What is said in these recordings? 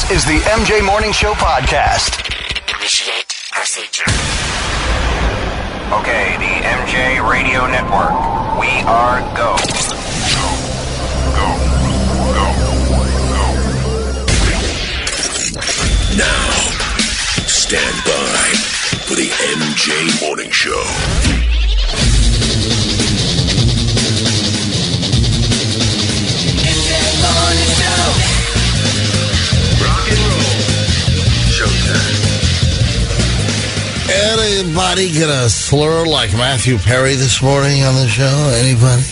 This is the MJ Morning Show podcast. Initiate procedure. Okay, the MJ Radio Network. We are go. Go. Now, stand by for the MJ Morning Show. Rock and roll. Showtime. Anybody get a slur like Matthew Perry this morning on the show? Anybody?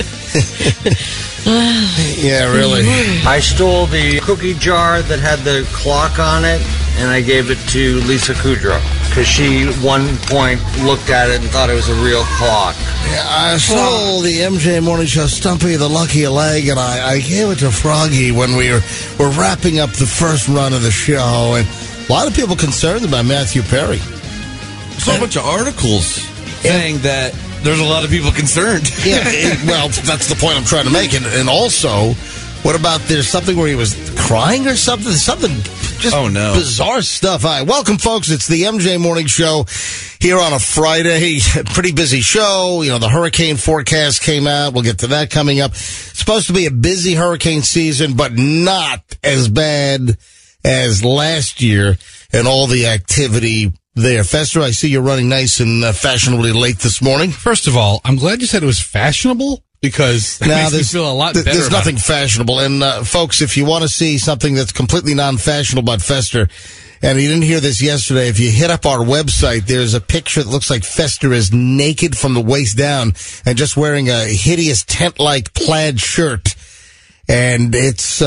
Yeah, really. I stole the cookie jar that had the clock on it, and I gave it to Lisa Kudrow, because she, one point, looked at it and thought it was a real clock. Yeah, I stole the MJ Morning Show Stumpy the Lucky Leg, and I gave it to Froggy when we were wrapping up the first run of the show. And a lot of people concerned about Matthew Perry. So a bunch of articles saying that there's a lot of people concerned. Yeah, well, that's the point I'm trying to make. And also, what about there's something where he was crying or something? Something just bizarre stuff. All right, welcome, folks. It's the MJ Morning Show here on a Friday. Pretty busy show. You know, the hurricane forecast came out. We'll get to that coming up. It's supposed to be a busy hurricane season, but not as bad as last year and all the activity there. Fester, I see you're running nice and fashionably late this morning. First of all, I'm glad you said it was fashionable, because that makes me feel a lot better. There's nothing fashionable. And, folks, if you want to see something that's completely non-fashionable about Fester, and you didn't hear this yesterday, if you hit up our website, there's a picture that looks like Fester is naked from the waist down and just wearing a hideous tent-like plaid shirt. And it's,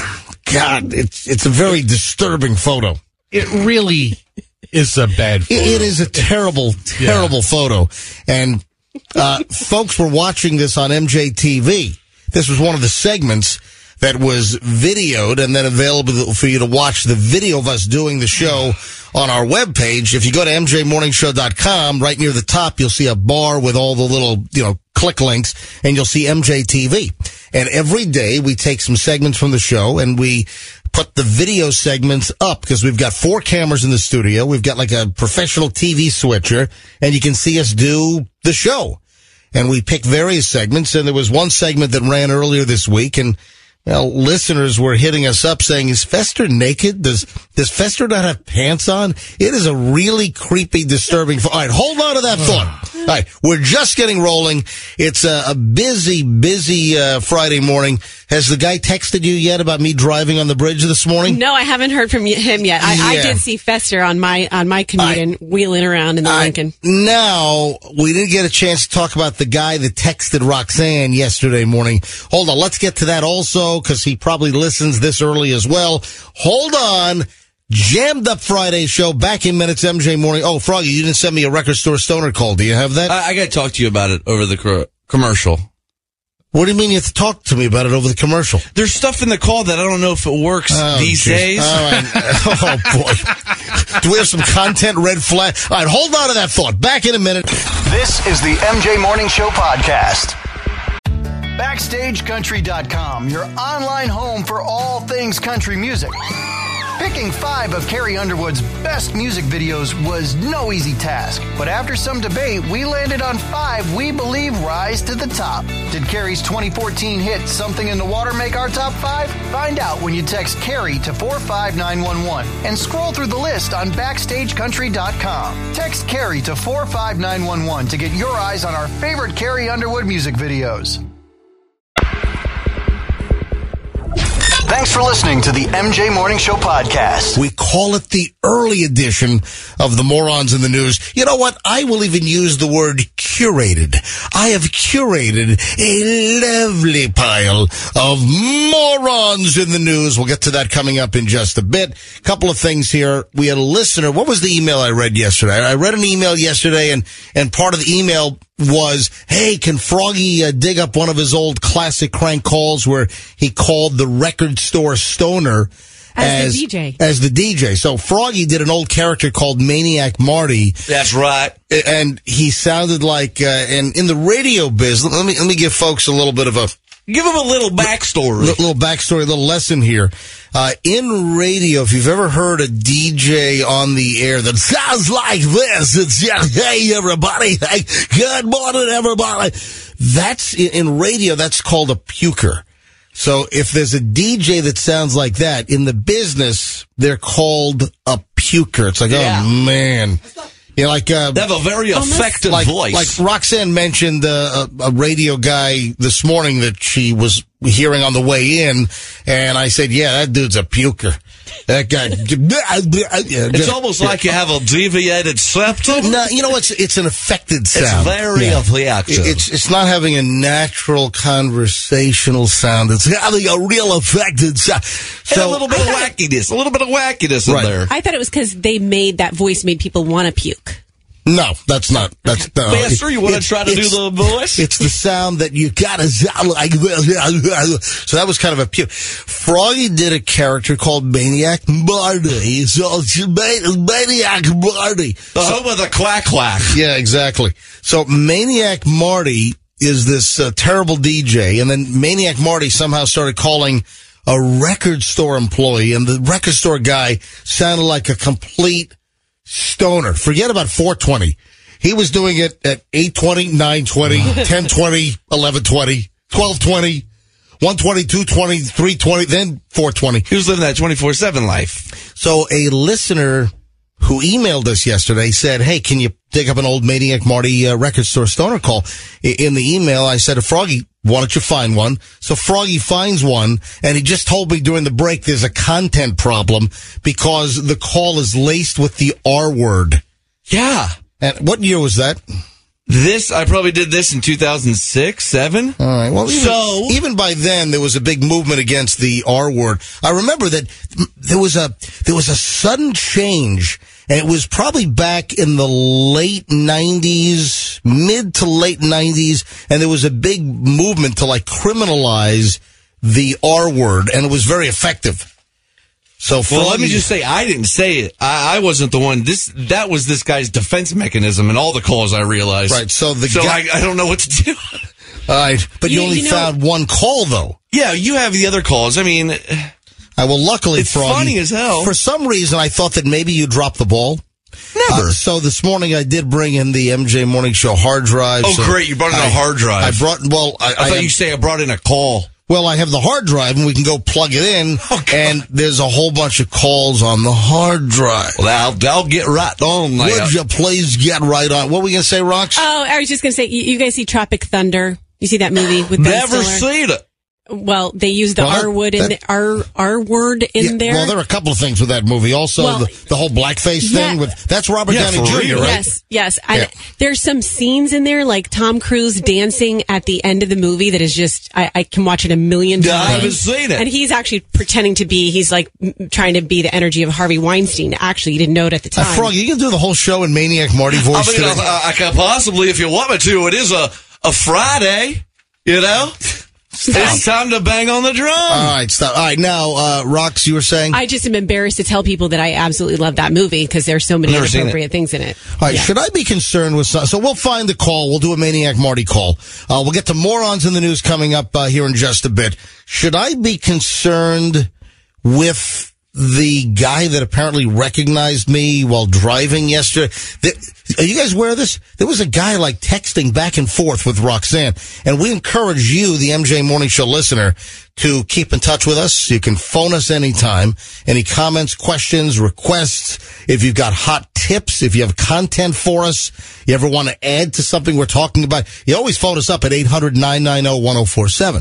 it's a very disturbing photo. It really is a bad photo. It is a terrible photo. And folks were watching this on MJTV. This was one of the segments that was videoed and then available for you to watch the video of us doing the show on our webpage. If you go to mjmorningshow.com, right near the top, you'll see a bar with all the little, click links, and you'll see MJTV. And every day we take some segments from the show and we put the video segments up, because we've got 4 cameras in the studio. We've got like a professional TV switcher, and you can see us do the show. And we pick various segments, and there was one segment that ran earlier this week, and listeners were hitting us up saying, is Fester naked? Does Fester not have pants on? It is a really creepy, disturbing. All right, hold on to that thought. All right, we're just getting rolling. It's a busy Friday morning. Has the guy texted you yet about me driving on the bridge this morning? No, I haven't heard from him yet. I did see Fester on my commute and wheeling around in the Lincoln. Now, we didn't get a chance to talk about the guy that texted Roxanne yesterday morning. Hold on, let's get to that also, because he probably listens this early as well. Hold on. Jammed up Friday show, back in minutes, MJ Morning. Oh, Froggy, you didn't send me a record store stoner call. Do you have that? I got to talk to you about it over the commercial. What do you mean you have to talk to me about it over the commercial? There's stuff in the call that I don't know if it works these days. All right. Oh, boy. Do we have some content red flag? All right, hold on to that thought. Back in a minute. This is the MJ Morning Show podcast. BackstageCountry.com, your online home for all things country music. Picking 5 of Carrie Underwood's best music videos was no easy task. But after some debate, we landed on 5 we believe rise to the top. Did Carrie's 2014 hit Something in the Water make our top 5? Find out when you text Carrie to 45911 and scroll through the list on BackstageCountry.com. Text Carrie to 45911 to get your eyes on our favorite Carrie Underwood music videos. Thanks for listening to the MJ Morning Show podcast. We call it the early edition of the Morons in the News. You know what? I will even use the word curated. I have curated a lovely pile of morons in the news. We'll get to that coming up in just a bit. Couple of things here. We had a listener. What was the email I read yesterday? I read an email yesterday, and part of the email was, hey, can Froggy dig up one of his old classic crank calls where he called the record store stoner as the DJ. So Froggy did an old character called Maniac Marty. That's right. And he sounded like, and in the radio biz, let me give folks a little bit of a Give them a little backstory. Little backstory, little lesson here. In radio, if you've ever heard a DJ on the air that sounds like this, it's just, hey, everybody, hey, good morning, everybody. That's, in radio, that's called a puker. So if there's a DJ that sounds like that, in the business, they're called a puker. It's like, oh, man. You know, like, they have a very effective voice. Like Roxanne mentioned a radio guy this morning that she was hearing on the way in, and I said, yeah, that dude's a puker. That guy. It's almost like you have a deviated septum. No, you know, it's an affected sound. It's very effective. It's not having a natural conversational sound. It's having a real affected sound. So, and a little bit of wackiness in there. I thought it was because they made that voice made people want to puke. No, that's not. That's no. Master, you want to try to do the voice? It's the sound that you gotta sound like. So that was kind of a puke. Froggy did a character called Maniac Marty. So Maniac Marty. The home of the quack. Yeah, exactly. So Maniac Marty is this terrible DJ, and then Maniac Marty somehow started calling a record store employee, and the record store guy sounded like a complete stoner. Forget about 420. He was doing it at 8:20, 9:20, 10:20, 11:20, 12:20, 1:20, 2:20, 3:20, then 4:20. He was living that 24/7 life. So a listener who emailed us yesterday said, hey, can you dig up an old Maniac Marty record store stoner call? In the email, I said to Froggy, why don't you find one? So Froggy finds one, and he just told me during the break there's a content problem because the call is laced with the R word. Yeah. And what year was that? I probably did this in 2006, 7. All right. Well, even by then, there was a big movement against the R word. I remember that there was a sudden change, and it was probably back in the late 90s, mid to late 90s, and there was a big movement to like criminalize the R word, and it was very effective. So, let me just say, I didn't say it. I wasn't the one. That was this guy's defense mechanism in all the calls, I realized. Right. So I don't know what to do. All right. But you only found one call, though. Yeah, you have the other calls. I mean, luckily, it's Froggy, funny as hell. For some reason, I thought that maybe you dropped the ball. Never. So this morning I did bring in the MJ Morning Show hard drive. Oh, great. You brought in a hard drive. I thought you say I brought in a call. Well, I have the hard drive, and we can go plug it in, and there's a whole bunch of calls on the hard drive. Well, I'll get right on. Would you please get right on? What were we going to say, Rox? Oh, I was just going to say, you guys see Tropic Thunder? You see that movie with Ben Never Stiller? seen it. Well, they use the R word in there. Well, there are a couple of things with that movie. Also, the whole blackface thing that's Robert Downey Jr., right? Yes. And there's some scenes in there, like Tom Cruise dancing at the end of the movie that is just, I can watch it a million times. I haven't seen it. And he's actually pretending to be, he's like trying to be the energy of Harvey Weinstein. Actually, you didn't know it at the time. Frog, you can do the whole show in Maniac Marty voice. I can possibly, if you want me to. It is a Friday, you know? It's time to bang on the drum. All right, stop. All right, now, Rox, you were saying? I just am embarrassed to tell people that I absolutely love that movie because there's so many inappropriate things in it. All right, should I be concerned with some? So we'll find the call. We'll do a Maniac Marty call. We'll get to morons in the news coming up here in just a bit. Should I be concerned with the guy that apparently recognized me while driving yesterday? Are you guys aware of this? There was a guy like texting back and forth with Roxanne, and we encourage you, the MJ Morning Show listener, to keep in touch with us. You can phone us anytime. Any comments, questions, requests, if you've got hot tips, if you have content for us, you ever want to add to something we're talking about, you always phone us up at 800-990-1047.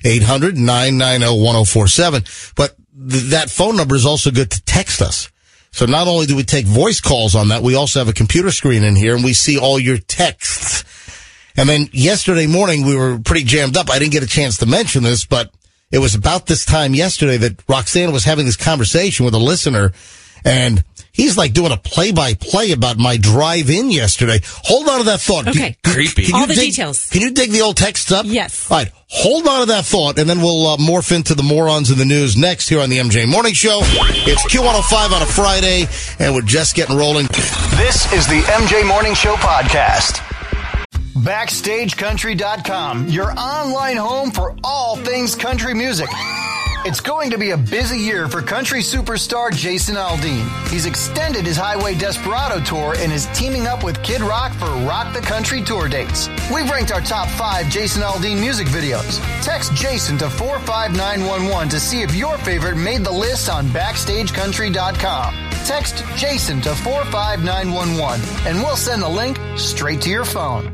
800-990-1047. But that phone number is also good to text us. So not only do we take voice calls on that, we also have a computer screen in here, and we see all your texts. And then yesterday morning, we were pretty jammed up. I didn't get a chance to mention this, but it was about this time yesterday that Roxanne was having this conversation with a listener, and he's like doing a play-by-play about my drive-in yesterday. Hold on to that thought. Okay. Creepy. All the details. Can you dig the old texts up? Yes. All right. Hold on to that thought, and then we'll morph into the morons in the news next here on the MJ Morning Show. It's Q105 on a Friday, and we're just getting rolling. This is the MJ Morning Show podcast. BackstageCountry.com, your online home for all things country music. It's going to be a busy year for country superstar Jason Aldean. He's extended his Highway Desperado tour and is teaming up with Kid Rock for Rock the Country tour dates. We've ranked our top 5 Jason Aldean music videos. Text Jason to 45911 to see if your favorite made the list on BackstageCountry.com. Text Jason to 45911 and we'll send the link straight to your phone.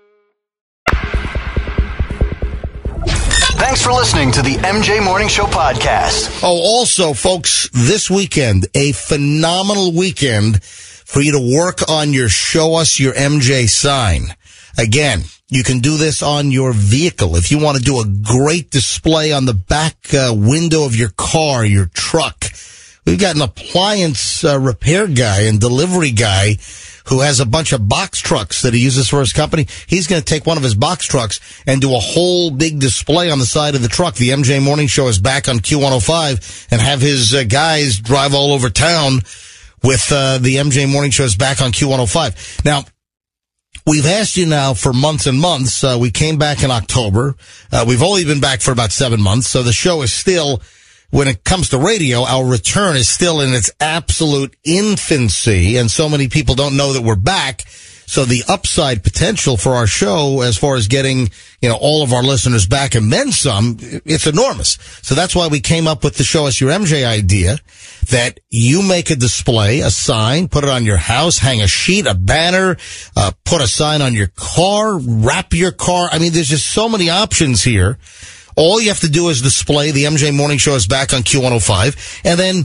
Thanks for listening to the MJ Morning Show podcast. Oh, also, folks, this weekend, a phenomenal weekend for you to work on your Show Us Your MJ sign. Again, you can do this on your vehicle. If you want to do a great display on the back window of your car, your truck, we've got an appliance repair guy and delivery guy who has a bunch of box trucks that he uses for his company. He's going to take one of his box trucks and do a whole big display on the side of the truck. The MJ Morning Show is back on Q105 and have his guys drive all over town with the MJ Morning Show is back on Q105. Now, we've asked you now for months and months. We came back in October. We've only been back for about 7 months, so the show is still... When it comes to radio, our return is still in its absolute infancy, and so many people don't know that we're back. So the upside potential for our show, as far as getting, all of our listeners back and then some, it's enormous. So that's why we came up with the Show Us Your MJ idea, that you make a display, a sign, put it on your house, hang a sheet, a banner, put a sign on your car, wrap your car. I mean, there's just so many options here. All you have to do is display the MJ Morning Show is back on Q105, and then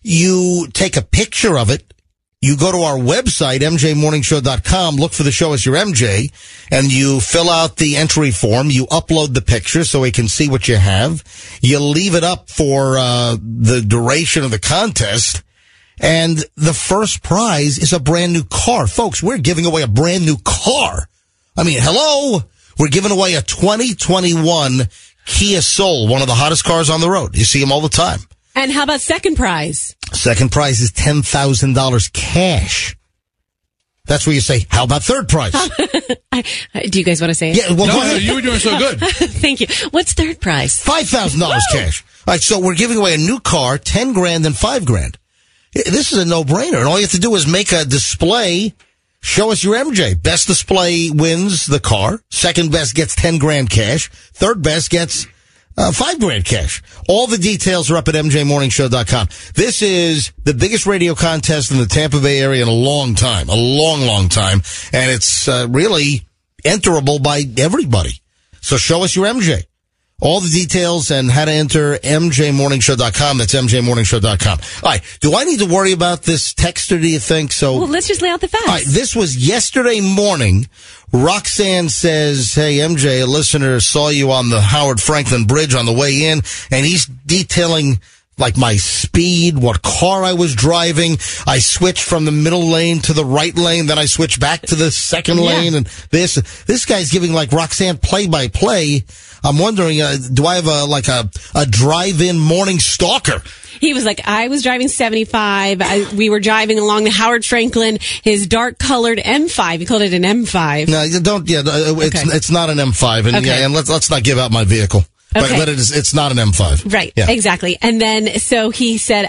you take a picture of it. You go to our website, mjmorningshow.com, look for the Show Us Your MJ, and you fill out the entry form. You upload the picture so we can see what you have. You leave it up for the duration of the contest, and the first prize is a brand new car. Folks, we're giving away a brand new car. I mean, hello? We're giving away a 2021 Kia Soul, one of the hottest cars on the road. You see them all the time. And how about second prize? Second prize is $10,000 cash. That's where you say, how about third prize? Do you guys want to say it? Yeah, well, no, you were doing so good. Thank you. What's third prize? $5,000 cash. All right, so we're giving away a new car, $10,000 and $5,000. This is a no-brainer, and all you have to do is make a display. Show Us Your MJ. Best display wins the car. Second best gets $10,000 cash. Third best gets $5,000 cash. All the details are up at mjmorningshow.com. This is the biggest radio contest in the Tampa Bay area in a long time. A long, long time. And it's really enterable by everybody. So Show Us Your MJ. All the details and how to enter, mjmorningshow.com. That's mjmorningshow.com. All right. Do I need to worry about this texter, do you think? Well, let's just lay out the facts. All right. This was yesterday morning. Roxanne says, hey, MJ, a listener saw you on the Howard Franklin Bridge on the way in, and he's detailing like my speed, what car I was driving. I switched from the middle lane to the right lane, then I switched back to the second lane, and this guy's giving like Roxanne play-by-play. I'm wondering, do I have a drive-in morning stalker? He was like, I was driving 75. We were driving along the Howard Franklin, his dark-colored M5. He called it an M5. No, you don't. Yeah, it's not an M5, and and let's not give out my vehicle. Okay. But it's not an M5. Right. Yeah. Exactly. And then, so he said,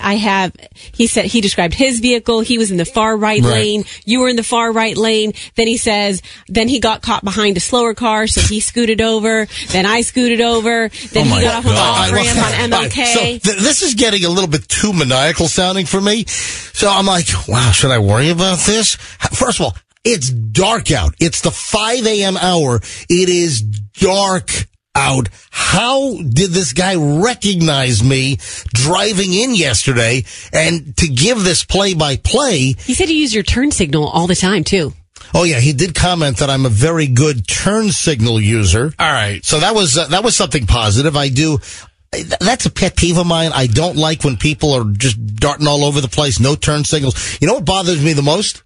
he described his vehicle. He was in the far right lane. You were in the far right lane. Then he says, then he got caught behind a slower car. So he scooted over. Then I scooted over. Then he got off of off-ramp on MLK. So this is getting a little bit too maniacal sounding for me. So I'm like, wow, should I worry about this? First of all, it's dark out. It's the 5 a.m. hour. It is dark out. How did this guy recognize me driving in yesterday? And to give this play-by-play... He said you use your turn signal all the time, too. Oh, yeah. He did comment that I'm a very good turn signal user. All right. So that was something positive. I do... That's a pet peeve of mine. I don't like when people are just darting all over the place, no turn signals. You know what bothers me the most?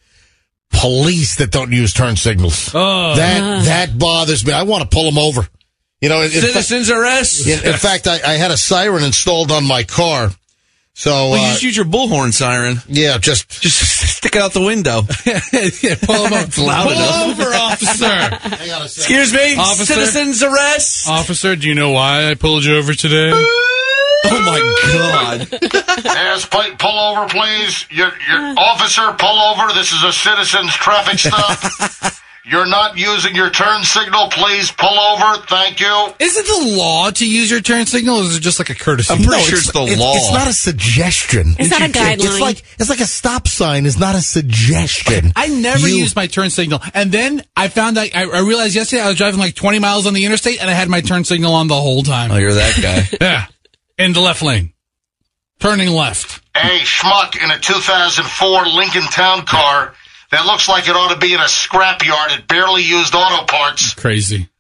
Police that don't use turn signals. Oh. That bothers me. I want to pull them over. You know, citizens arrest. In fact, I had a siren installed on my car. So, Well, you just use your bullhorn siren. yeah, just Stick it out the window. Yeah, pull him over. loud enough. Pull over, officer. Excuse me, Officer? citizens arrest. Officer, do you know why I pulled you over today? Oh my God! Yes, pull over, please. Your officer, pull over. This is a citizen's traffic stop. You're not using your turn signal. Please pull over. Thank you. Is it the law to use your turn signal, or is it just like a courtesy? I'm pretty sure it's the law. It's not a suggestion. It's not a guideline. It's like a stop sign is not a suggestion. I never used my turn signal. And then I found out, I realized yesterday I was driving like 20 miles on the interstate and I had my turn signal on the whole time. Oh, you're that guy. Yeah. In the left lane. Turning left. Hey, schmuck, in a 2004 Lincoln Town Car that looks like it ought to be in a scrapyard at barely used auto parts. Crazy.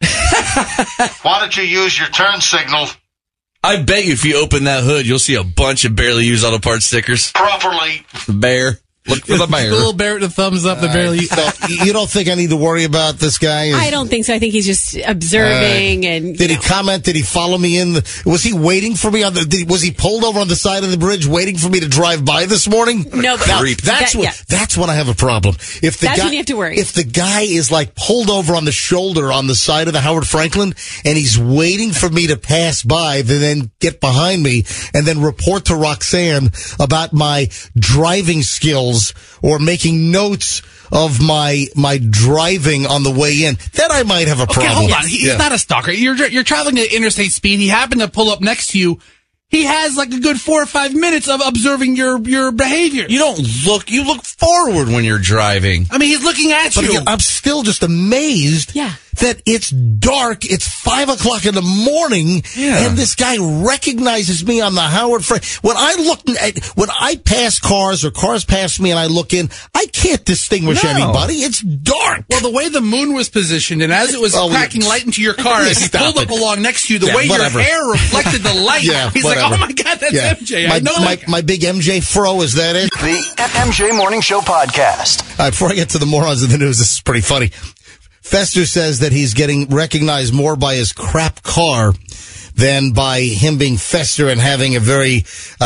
Why don't you use your turn signal I bet you if you open that hood, you'll see a bunch of barely used auto parts stickers. properly? The bear. Look for the bear. The little bear with the thumbs up, the barely. So you don't think I need to worry about this guy? I don't think so. I think he's just observing and. Did he comment? Did he follow me in? Was he waiting for me on the? Was he pulled over on the side of the bridge waiting for me to drive by this morning? No, but Now, Creep. that's when I have a problem. If the That's guy, when you have to worry. If the guy is like pulled over on the shoulder on the side of the Howard Franklin and he's waiting for me to pass by, then get behind me and then report to Roxanne about my driving skills or making notes of my driving on the way in, then I might have a problem. Okay, hold on. He's not a stalker. You're traveling at interstate speed. He happened to pull up next to you. He has like a good 4 or 5 minutes of observing your behavior. You don't look. You look forward when you're driving. I mean, he's looking at But you. again, I'm still just amazed that it's dark. It's 5 o'clock in the morning, and this guy recognizes me on the Howard Franklin. When I pass cars or cars pass me and I look in, I can't distinguish anybody. It's dark. Well, the way the moon was positioned, and as it was cracking light into your car, as he Stop pulled up it. along next to you, the Yeah, way whatever. your hair reflected the light, he's like, "Oh my God, that's MJ." I know my big MJ fro. Is that it? The MJ Morning Show podcast. All right, before I get to the morons of the news, this is pretty funny. Fester says that he's getting recognized more by his crap car than by him being Fester and having a very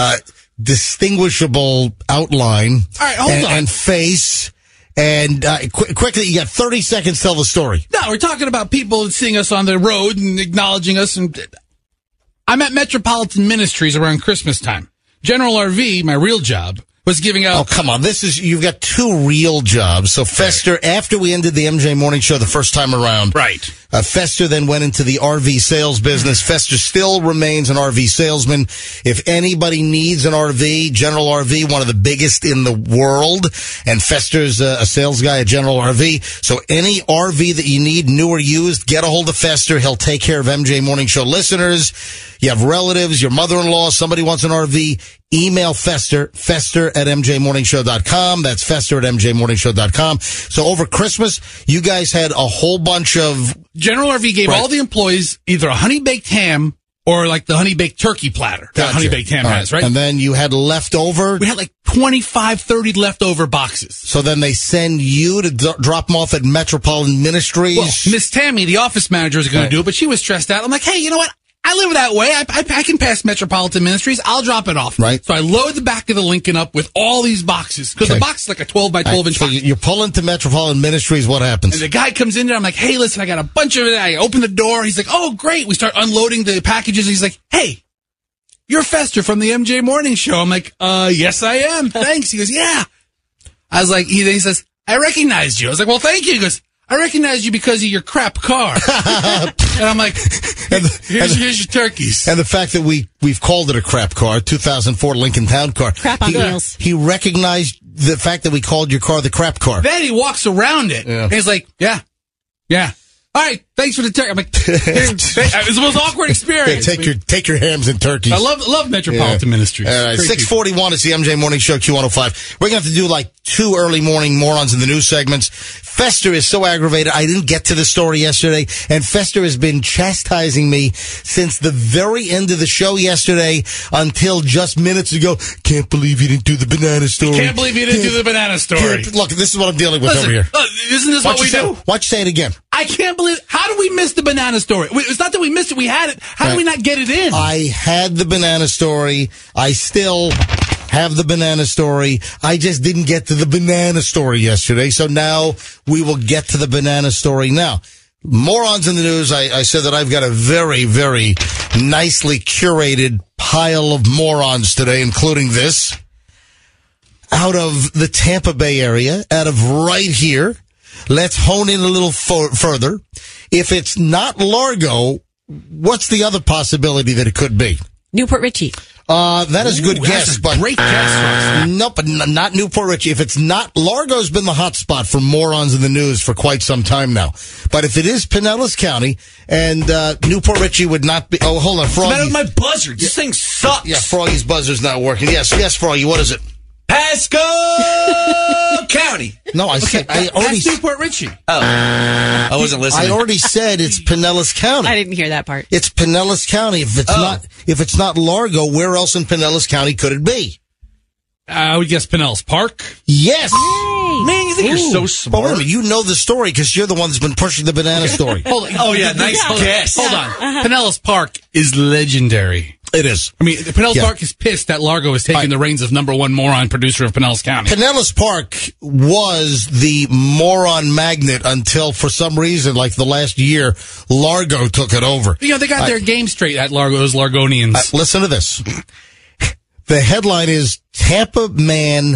distinguishable outline. All right, hold on. And face. And quickly, you got 30 seconds to tell the story. No, we're talking about people seeing us on the road and acknowledging us. And I'm at Metropolitan Ministries around Christmas time. General RV, my real job, was giving out. Oh, come on. You've got two real jobs. So Fester, after we ended the MJ Morning Show the first time around. Right. Fester then went into the RV sales business. Fester still remains an RV salesman. If anybody needs an RV, General RV, one of the biggest in the world, and Fester's a sales guy at General RV. So any RV that you need, new or used, get a hold of Fester. He'll take care of MJ Morning Show listeners. You have relatives, your mother-in-law, somebody wants an RV, email Fester at mjmorningshow.com. That's Fester at mjmorningshow.com. So over Christmas, you guys had a whole bunch of... General RV gave all the employees either a honey-baked ham or like the honey-baked turkey platter that Gotcha. honey-baked ham has, right? And then you had leftover... We had like 25, 30 leftover boxes. So then they send you to drop them off at Metropolitan Ministries? Well, Miss Tammy, the office manager, is going to do it, but she was stressed out. I'm like, hey, you know what? I live that way. I can pass Metropolitan Ministries. I'll drop it off. Right. So I load the back of the Lincoln up with all these boxes. Because the box is like a 12 by 12 inch So box. you're pulling to Metropolitan Ministries. What happens? And the guy comes in there. I'm like, hey, listen, I got a bunch of it. I open the door. He's like, oh, great. We start unloading the packages. He's like, hey, you're Fester from the MJ Morning Show. I'm like, yes, I am. Thanks. He goes, yeah. I was like, he says, I recognized you. I was like, well, thank you. He goes, I recognize you because of your crap car. And I'm like, here's your turkeys. And the fact that we've called it a crap car, 2004 Lincoln Town Car. Crap on wheels. He recognized the fact that we called your car the crap car. Then he walks around it. Yeah. And he's like, yeah. All right, thanks for the turkey. I'm like, it was the most awkward experience. Yeah, take your hams and turkeys. I love Metropolitan Ministries. All right, 6:41 is the MJ Morning Show, Q105. We're going to have to do like 2 early morning morons in the news segments. Fester is so aggravated. I didn't get to the story yesterday, and Fester has been chastising me since the very end of the show yesterday until just minutes ago. Can't believe you didn't do the banana story. Can't believe you didn't do the banana story. Look, this is what I'm dealing with over here. Isn't this what we do? Why don't you say it again? I can't believe. How did we miss the banana story? It's not that we missed it. We had it. How did we not get it in? I had the banana story. I still have the banana story. I just didn't get to the banana story yesterday. So now we will get to the banana story now. Morons in the news. I said that I've got a very, very nicely curated pile of morons today, including this. Out of the Tampa Bay area, out of right here. Let's hone in a little further. If it's not Largo, what's the other possibility that it could be? Newport Richie. That is a good guess, but great guess. Nope, but not Newport Richie. If it's not, Largo's been the hot spot for morons in the news for quite some time now. But if it is Pinellas County and Newport Richie would not be. Oh, hold on, Froggy. What's the matter with my buzzer? This thing sucks. Yeah, Froggy's buzzer's not working. Yes, Froggy. What is it? Pasco County. No, I said I already. That's Newport Richie. Oh, I wasn't listening. I already said it's Pinellas County. I didn't hear that part. It's Pinellas County. If it's not Largo, where else in Pinellas County could it be? I would guess Pinellas Park. Yes. Man, you think you're so smart? But wait a minute, you know the story because you're the one that's been pushing the banana story. Oh yeah, nice guess. Hold on. Pinellas Park is legendary. It is. I mean, Pinellas Park is pissed that Largo is taking the reins of number one moron producer of Pinellas County. Pinellas Park was the moron magnet until, for some reason, like the last year, Largo took it over. You know, they got their game straight at Largo, those Largonians. Listen to this. The headline is Tampa Bay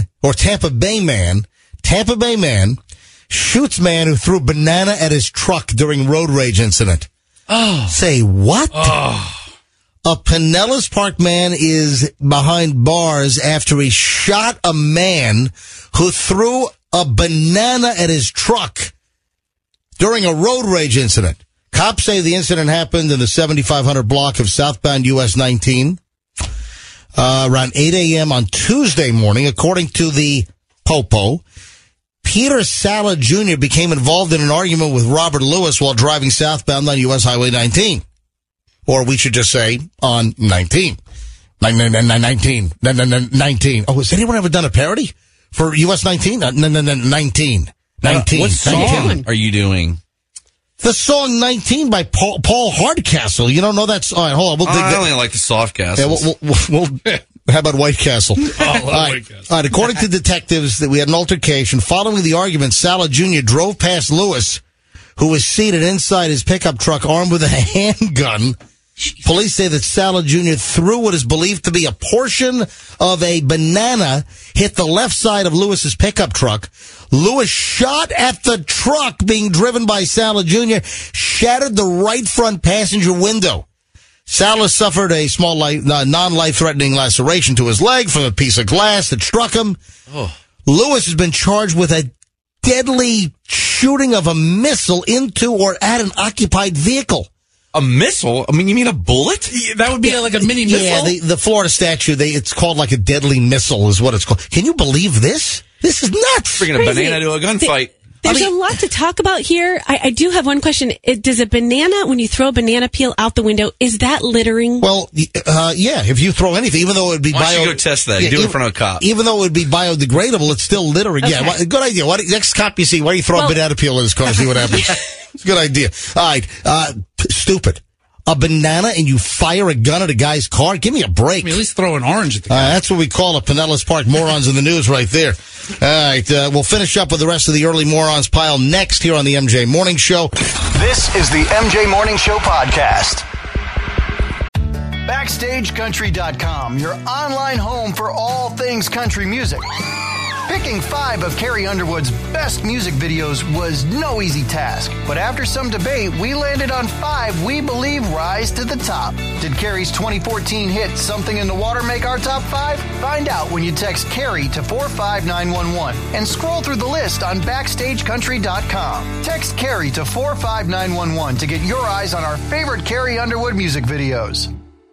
man shoots man who threw banana at his truck during road rage incident. Oh. Say what? Oh. A Pinellas Park man is behind bars after he shot a man who threw a banana at his truck during a road rage incident. Cops say the incident happened in the 7500 block of southbound US 19 around 8 a.m. on Tuesday morning. According to the Popo, Peter Sala Jr. became involved in an argument with Robert Lewis while driving southbound on US Highway 19. Or we should just say on 19. 19. Oh, has anyone ever done a parody for US 19? 19. What song are you doing? The song 19 by Paul Hardcastle. You don't know that song? All right, hold on. I only like the soft castles. Yeah, how about White Castle? White Castle. All right, according to detectives, that we had an altercation. Following the argument, Sala Jr. drove past Lewis, who was seated inside his pickup truck armed with a handgun. Police say that Sala Jr. threw what is believed to be a portion of a banana, hit the left side of Lewis's pickup truck. Lewis shot at the truck being driven by Sala Jr., shattered the right front passenger window. Sala suffered a small non-life-threatening laceration to his leg from a piece of glass that struck him. Oh. Lewis has been charged with a deadly shooting of a missile into or at an occupied vehicle. A missile? I mean, you mean a bullet? Yeah, that would be like a mini missile? Yeah, the Florida statute, it's called like a deadly missile is what it's called. Can you believe this? This is nuts. Bringing a banana to a gunfight. There's a lot to talk about here. I do have one question. Does a banana, when you throw a banana peel out the window, is that littering? Well, yeah, if you throw anything, even though it would be Why don't you go test that? Do it in front of a cop. Even though it would be biodegradable, it's still littering. Okay. Yeah, good idea. Next cop you see, why do you throw a banana peel in his car and see what happens? It's a good idea. All right, stupid. A banana and you fire a gun at a guy's car? Give me a break. I mean, at least throw an orange at the guy. That's what we call a Pinellas Park morons in the news right there. All right, we'll finish up with the rest of the early morons pile next here on the MJ Morning Show. This is the MJ Morning Show podcast. BackstageCountry.com, your online home for all things country music. Picking 5 of Carrie Underwood's best music videos was no easy task, but after some debate, we landed on 5 we believe rise to the top. Did Carrie's 2014 hit Something in the Water make our top 5? Find out when you text Carrie to 45911 and scroll through the list on BackstageCountry.com. Text Carrie to 45911 to get your eyes on our favorite Carrie Underwood music videos.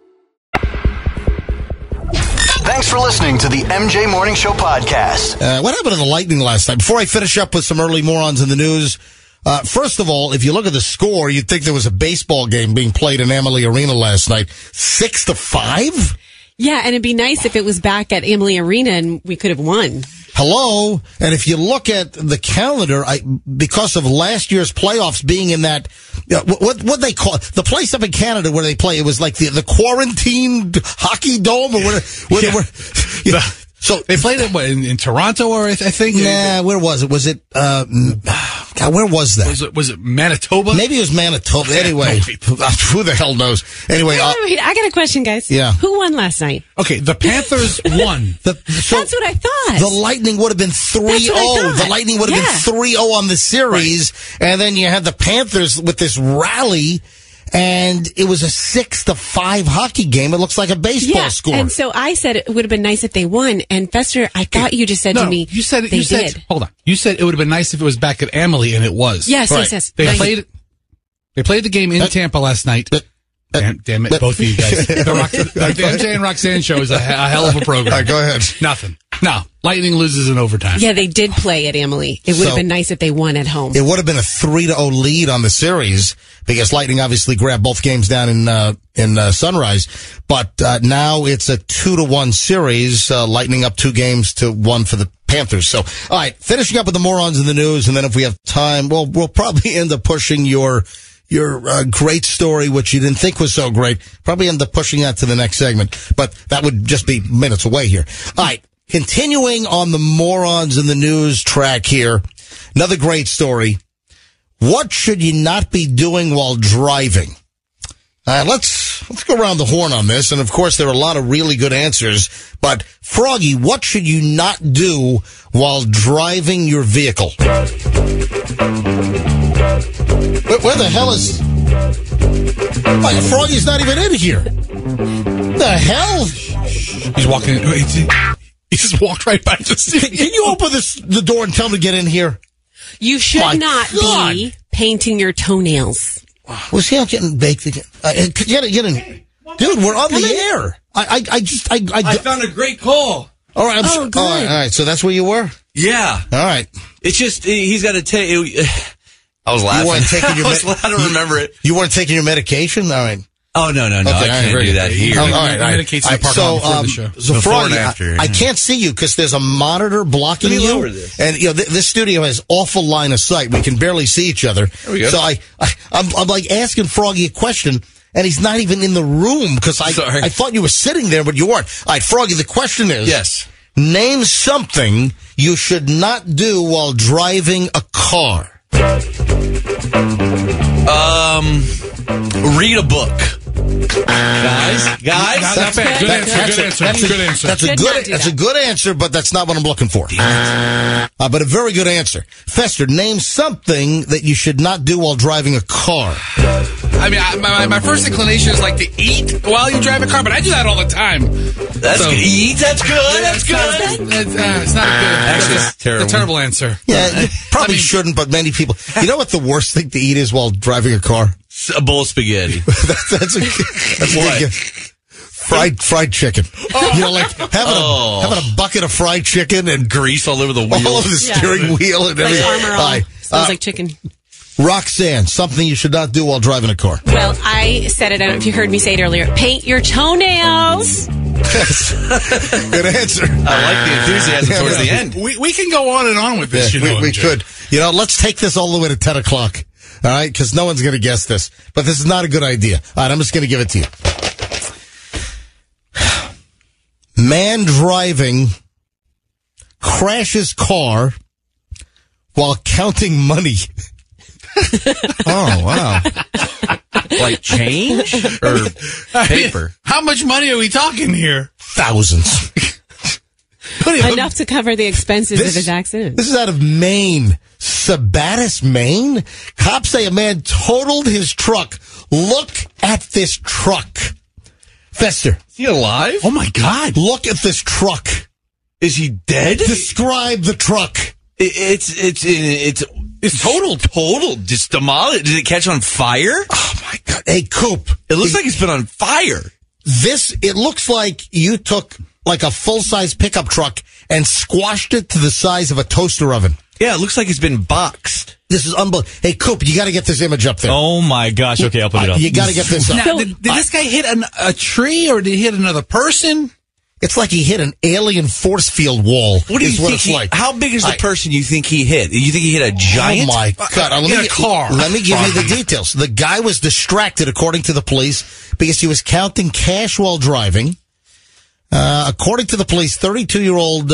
Thanks for listening to the MJ Morning Show podcast. What happened to the Lightning last night? Before I finish up with some early morons in the news, first of all, if you look at the score, you'd think there was a baseball game being played in Amalie Arena last night. 6-5? Yeah, and it'd be nice if it was back at Amalie Arena and we could have won. Hello? And if you look at the calendar, because of last year's playoffs being in that, what they call it, the place up in Canada where they play, it was like the quarantined hockey dome or where so they played it in Toronto, or I think. Nah, where was it? Was it? God, where was that? Was it Manitoba? Maybe it was Manitoba. Anyway, who the hell knows? Anyway, wait, I got a question, guys. Yeah. Who won last night? Okay, the Panthers won. That's what I thought. The Lightning would have been 3-0. The Lightning would have been 3-0 on the series, and then you had the Panthers with this rally. And it was a 6-5 hockey game. It looks like a baseball score. And so I said it would have been nice if they won. And Fester, I thought you just said to me, you said they did. Hold on. You said it would have been nice if it was back at Amalie, and it was. Yes, yes. They played the game in Tampa last night. Damn it, both of you guys. The MJ and Roxanne show is a hell of a program. All right, go ahead. Nothing. No. Lightning loses in overtime. Yeah, they did play at Amalie. It would have been nice if they won at home. It would have been a 3-0 lead on the series because Lightning obviously grabbed both games down in Sunrise. But now it's a 2-1 series. Lightning up 2-1 for the Panthers. So, all right, finishing up with the morons in the news, and then if we have time, well, we'll probably end up pushing your great story, which you didn't think was so great. Probably end up pushing that to the next segment, but that would just be minutes away here. All right. Continuing on the morons in the news track here, another great story. What should you not be doing while driving? Let's go around the horn on this, and of course there are a lot of really good answers. But Froggy, what should you not do while driving your vehicle? Where the hell is? Froggy's not even in here. The hell? He's walking. He just walked right by the studio. Can you open the door and tell him to get in here? You should not be painting your toenails. Was he out getting baked again? Get in. Dude, we're on the air. I found a great call. All right. All right. So that's where you were? Yeah. All right. It's just, he's got to take, I was laughing. You weren't taking your I don't remember it. You weren't taking your medication? All right. Oh, no. Okay, I can't do that here. All right. Medicates in the parking lot before the show. So before Froggy, and after. I can't see you because there's a monitor blocking Let me you. lower this. And, this studio has awful line of sight. We can barely see each other. There we go. So I'm like asking Froggy a question, and he's not even in the room because I thought you were sitting there, but you weren't. All right, Froggy, the question is. Yes. Name something you should not do while driving a car. Read a book. Guys, not bad. Good answer. That's a good answer, but that's not what I'm looking for. But a very good answer. Fester, name something that you should not do while driving a car. I mean, my first inclination is like to eat while you drive a car, but I do that all the time. That's good. Eat? That's good. That's good. It's not good. Actually, it's terrible. A terrible answer. Yeah, you probably shouldn't, but many people. You know what the worst thing to eat is while driving a car? A bowl of spaghetti. that's a good fried chicken. Like having a bucket of fried chicken and grease all over the wheel. All over the steering wheel and everything. Like Armor All. Smells like chicken. Roxanne, something you should not do while driving a car. Well, I said it. I don't know if you heard me say it earlier. Paint your toenails. Good answer. I like the enthusiasm towards the end. We can go on and on with this. We could. Let's take this all the way to 10 o'clock. All right? Because no one's going to guess this. But this is not a good idea. All right, I'm just going to give it to you. Man driving crashes car while counting money. Oh, wow. Like change or paper? How much money are we talking here? Thousands. Enough to cover the expenses of his accident. This is out of Maine. Sabatis, Maine. Cops say a man totaled his truck. Look at this truck. Fester. Is he alive? Oh, my God. Look at this truck. Is he dead? Describe the truck. It's total. Just demolished. Did it catch on fire? Oh, my God. Hey, Coop. It looks like it's been on fire. It looks like you took like a full-size pickup truck and squashed it to the size of a toaster oven. Yeah, it looks like it's been boxed. This is unbelievable. Hey, Coop, you got to get this image up there. Oh, my gosh. Okay, I'll put it up. You got to get this up. Now, did this guy hit a tree or did he hit another person? It's like he hit an alien force field wall. What do you think? It's like. How big is the person you think he hit? You think he hit a giant? Oh my God! In a car. Let me give you the details. The guy was distracted, according to the police, because he was counting cash while driving. According to the police, 32-year-old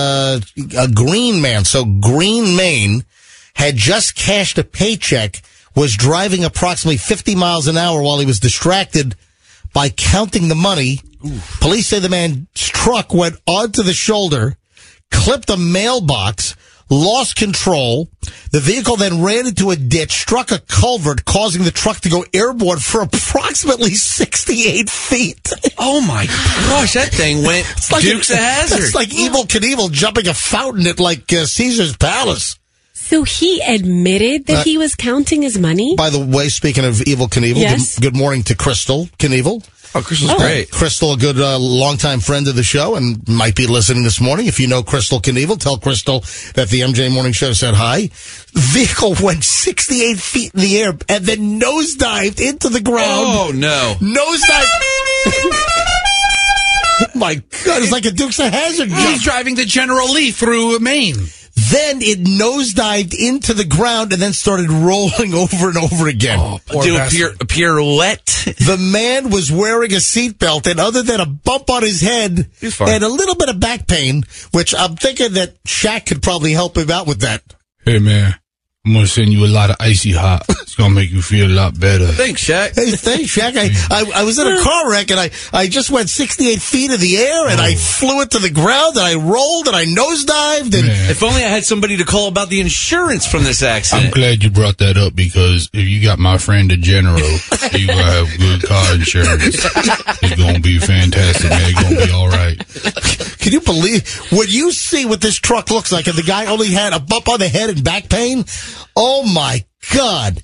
Green man, so Green, Maine, had just cashed a paycheck, was driving approximately 50 miles an hour while he was distracted by counting the money. Police say the man's truck went onto the shoulder, clipped a mailbox, lost control. The vehicle then ran into a ditch, struck a culvert, causing the truck to go airborne for approximately 68 feet. Oh my gosh, that thing went Dukes of Hazzard. It's like Evel Knievel jumping a fountain at like Caesar's Palace. So he admitted that he was counting his money? By the way, speaking of Evel Knievel, Yes. good morning to Crystal Knievel. Oh, Crystal's great. Crystal, a good longtime friend of the show and might be listening this morning. If you know Crystal Knievel, tell Crystal that the MJ Morning Show said hi. Vehicle went 68 feet in the air and then nosedived into the ground. Oh, no. Nosedive. Oh, my God. It's like a Dukes of Hazzard jump. He's driving the General Lee through Maine. Then it nosedived into the ground and then started rolling over and over again. Oh, Do a pirouette. The man was wearing a seatbelt, and other than a bump on his head and a little bit of back pain, which I'm thinking that Shaq could probably help him out with that. Hey, man, I'm going to send you a lot of icy hot. It's going to make you feel a lot better. Thanks, Shaq. Hey, thanks, Shaq. I was in a car wreck, and I just went 68 feet in the air, and I flew it to the ground, and I rolled, and I nosedived. And If only I had somebody to call about the insurance from this accident. I'm glad you brought that up because if you got my friend the General, you going to have good car insurance. It's going to be fantastic, man. It's going to be all right. Can you believe when you see what this truck looks like, and the guy only had a bump on the head and back pain? Oh, my God.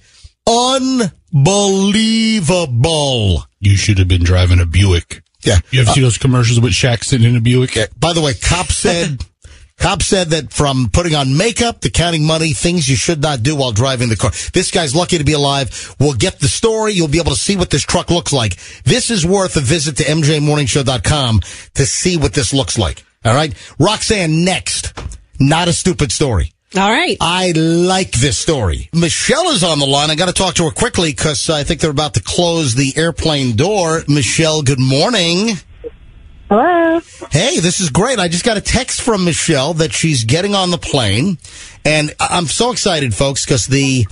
Unbelievable. You should have been driving a Buick. Yeah. You ever see those commercials with Shaq sitting in a Buick? By the way, cop said that from putting on makeup to counting money, things you should not do while driving the car. This guy's lucky to be alive. We'll get the story. You'll be able to see what this truck looks like. This is worth a visit to MJMorningshow.com to see what this looks like. All right. Roxanne, next. Not a stupid story. All right. I like this story. Michelle is on the line. I got to talk to her quickly because I think they're about to close the airplane door. Michelle, good morning. Hello. Hey, this is great. I just got a text from Michelle that she's getting on the plane. And I'm so excited, folks, because the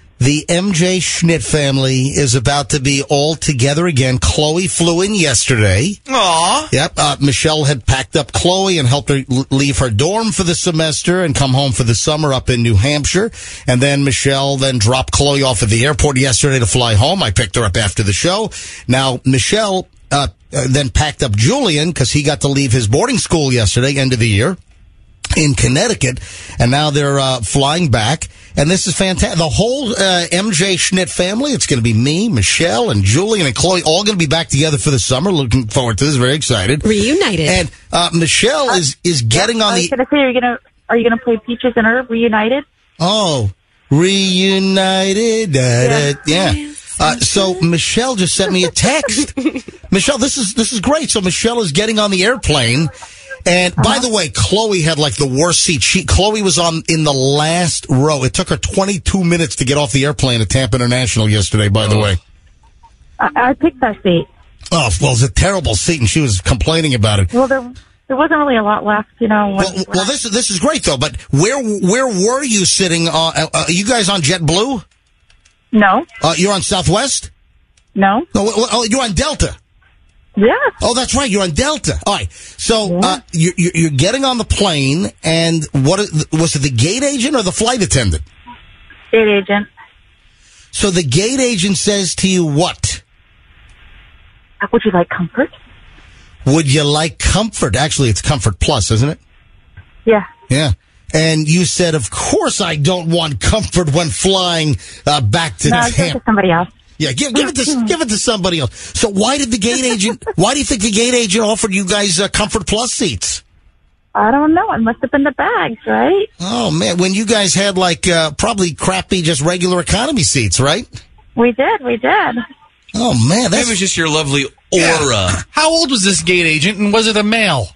MJ Schnitt family is about to be all together again. Chloe flew in yesterday. Aw. Yep. Michelle had packed up Chloe and helped her leave her dorm for the semester and come home for the summer up in New Hampshire. And then Michelle then dropped Chloe off at the airport yesterday to fly home. I picked her up after the show. Now, Michelle then packed up Julian because he got to leave his boarding school yesterday, end of the year, in Connecticut. And now they're flying back. And this is fantastic. The whole MJ Schnitt family, it's going to be me, Michelle, and Julian, and Chloe, all going to be back together for the summer. Looking forward to this. Very excited. Reunited. And Michelle is getting on I was going to say, are you gonna play Peaches and Herb Reunited? Oh, reunited. Yeah. So Michelle just sent me a text. Michelle, this is great. So Michelle is getting on the airplane. And by the way, Chloe had like the worst seat. Chloe was in the last row. It took her 22 minutes to get off the airplane at Tampa International yesterday, by the way. I picked that seat. Oh, well, it's a terrible seat, and she was complaining about it. Well, there wasn't really a lot left, you know. Well, this is great though. But where were you sitting? Are you guys on JetBlue? No. You're on Southwest? No. Oh, you're on Delta. Yeah. Oh, that's right. You're on Delta. All right. So you're getting on the plane, and was it the gate agent or the flight attendant? Gate agent. So the gate agent says to you what? Would you like comfort? Would you like comfort? Actually, it's Comfort Plus, isn't it? Yeah. Yeah. And you said, of course I don't want comfort when flying back to Tampa. Give it to somebody else. Yeah, give it to somebody else. So why did the gate agent, why do you think the gate agent offered you guys Comfort Plus seats? I don't know. It must have been the bags, right? Oh, man. When you guys had like probably crappy, just regular economy seats, right? We did. Oh, man. Maybe it was just your lovely aura. How old was this gate agent, and was it a male?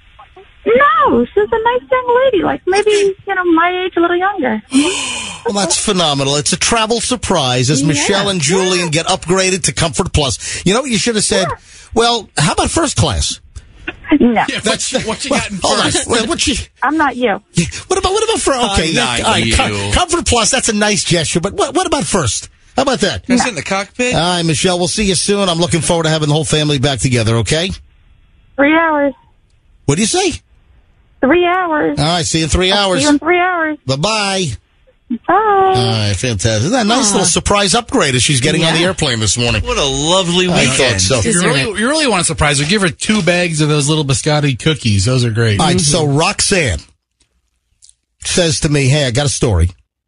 No, she's a nice young lady, like maybe, my age, a little younger. Well, that's phenomenal. It's a travel surprise as Michelle and Julian get upgraded to Comfort Plus. You know what you should have said? Yeah. Well, how about first class? No. Yeah, what you got in first? I'm not you. What about first? Okay, Comfort Plus, that's a nice gesture, but what about first? How about that? Is it in the cockpit? All right, Michelle, we'll see you soon. I'm looking forward to having the whole family back together, okay? 3 hours. What do you say? 3 hours. All right, see you in 3 hours. See you in 3 hours. Bye-bye. Bye. All right, fantastic. Isn't that a nice little surprise upgrade as she's getting on the airplane this morning? What a lovely weekend. I thought so. You really want to surprise her. Give her 2 bags of those little biscotti cookies. Those are great. All right, so Roxanne says to me, hey, I got a story.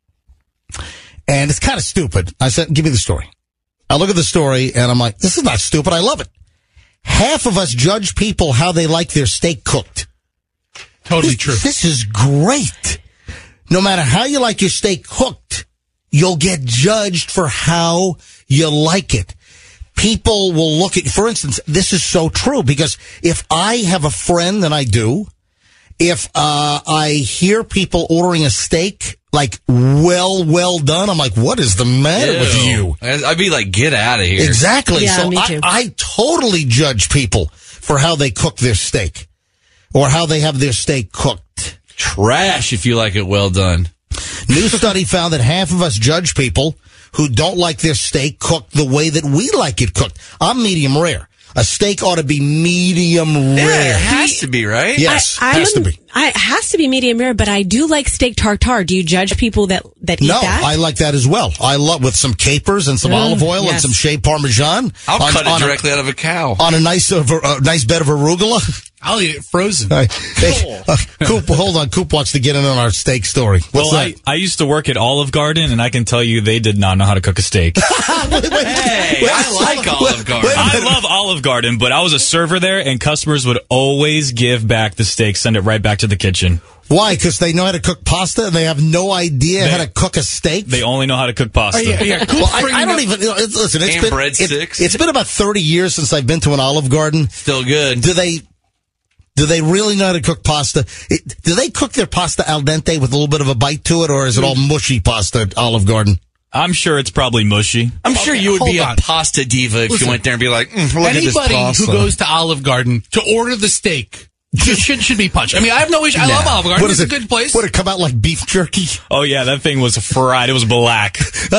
And it's kind of stupid. I said, give me the story. I look at the story, and I'm like, this is not stupid. I love it. Half of us judge people how they like their steak cooked. Totally true. This is great. No matter how you like your steak cooked, you'll get judged for how you like it. People will look at, for instance, this is so true, because if I have a friend, and I do, if I hear people ordering a steak, like, well done, I'm like, what is the matter with you? I'd be like, get out of here. Exactly. Yeah, so me too. I totally judge people for how they cook their steak or how they have their steak cooked. Trash if you like it well done. New study found that half of us judge people who don't like their steak cooked the way that we like it cooked. I'm medium rare. A steak ought to be medium rare. Yeah, it has to be, right? Yes, has to be. It has to be medium rare, but I do like steak tartare. Do you judge people that eat that? No, I like that as well. I love with some capers and some olive oil and some shaved Parmesan. I'll cut it directly out of a cow. On a nice bed of arugula. I'll eat it frozen. Coop, hold on. Coop wants to get in on our steak story. What's that? I used to work at Olive Garden, and I can tell you they did not know how to cook a steak. I like Olive Garden. I love Olive Garden, but I was a server there, and customers would always give back the steak, send it right back to the kitchen. Why? Because they know how to cook pasta and they have no idea how to cook a steak? They only know how to cook pasta. Well, I don't even... listen, it's been about 30 years since I've been to an Olive Garden. Still good. Do they really know how to cook pasta? Do they cook their pasta al dente with a little bit of a bite to it, or is it all mushy pasta at Olive Garden? I'm sure it's probably mushy. I'm sure you would be a pasta diva if you went there and be like, look at this pasta. Anybody who goes to Olive Garden to order the steak should be punched. I mean, I have no issue. I love Olive Garden. It's a good place. Would it come out like beef jerky? Oh, yeah, that thing was fried. It was black.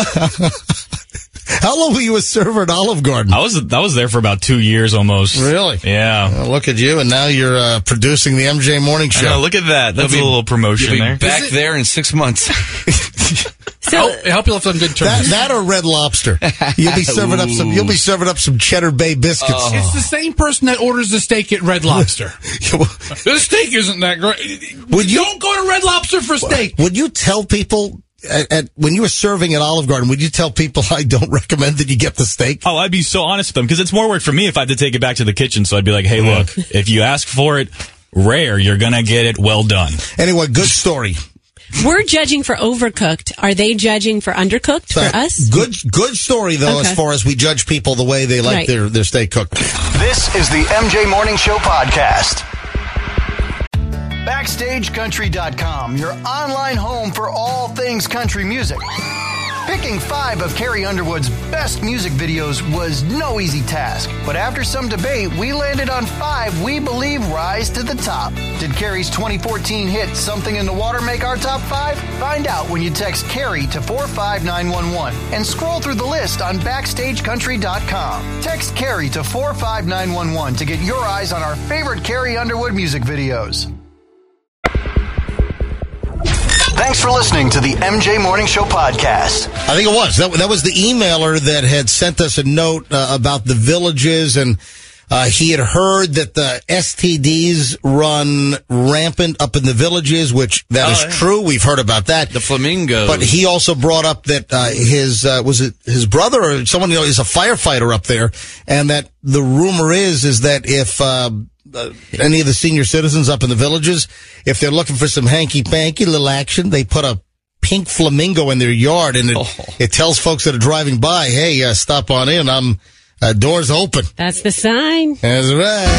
How long were you a server at Olive Garden? I was there for about 2 years almost. Really? Yeah. Well, look at you, and now you're producing the MJ Morning Show. Look at that. That's a little promotion there. Back there in 6 months. So, I hope you'll have some good terms. That or Red Lobster. You'll be serving up some Cheddar Bay biscuits. It's the same person that orders the steak at Red Lobster. This steak isn't that great. Don't go to Red Lobster for steak. Would you tell people when you were serving at Olive Garden, would you tell people I don't recommend that you get the steak? Oh, I'd be so honest with them because it's more work for me if I had to take it back to the kitchen. So I'd be like, hey, look, if you ask for it rare, you're going to get it well done. Anyway, good story. We're judging for overcooked. Are they judging for undercooked for us? Good story, though, as far as we judge people the way they like their steak cooked. This is the MJ Morning Show podcast. BackstageCountry.com, your online home for all things country music. Picking 5 of Carrie Underwood's best music videos was no easy task. But after some debate, we landed on 5 we believe rise to the top. Did Carrie's 2014 hit Something in the Water make our top 5? Find out when you text Carrie to 45911 and scroll through the list on BackstageCountry.com. Text Carrie to 45911 to get your eyes on our favorite Carrie Underwood music videos. Thanks for listening to the MJ Morning Show podcast. I think it was. That was the emailer that had sent us a note about the villages, and he had heard that the STDs run rampant up in the villages, which that is true. We've heard about that. The flamingos. But he also brought up that his brother or someone is a firefighter up there, and that the rumor is that if any of the senior citizens up in the villages, if they're looking for some hanky-panky little action, they put a pink flamingo in their yard, and it tells folks that are driving by, hey, stop on in. Door's open. That's the sign. That's right.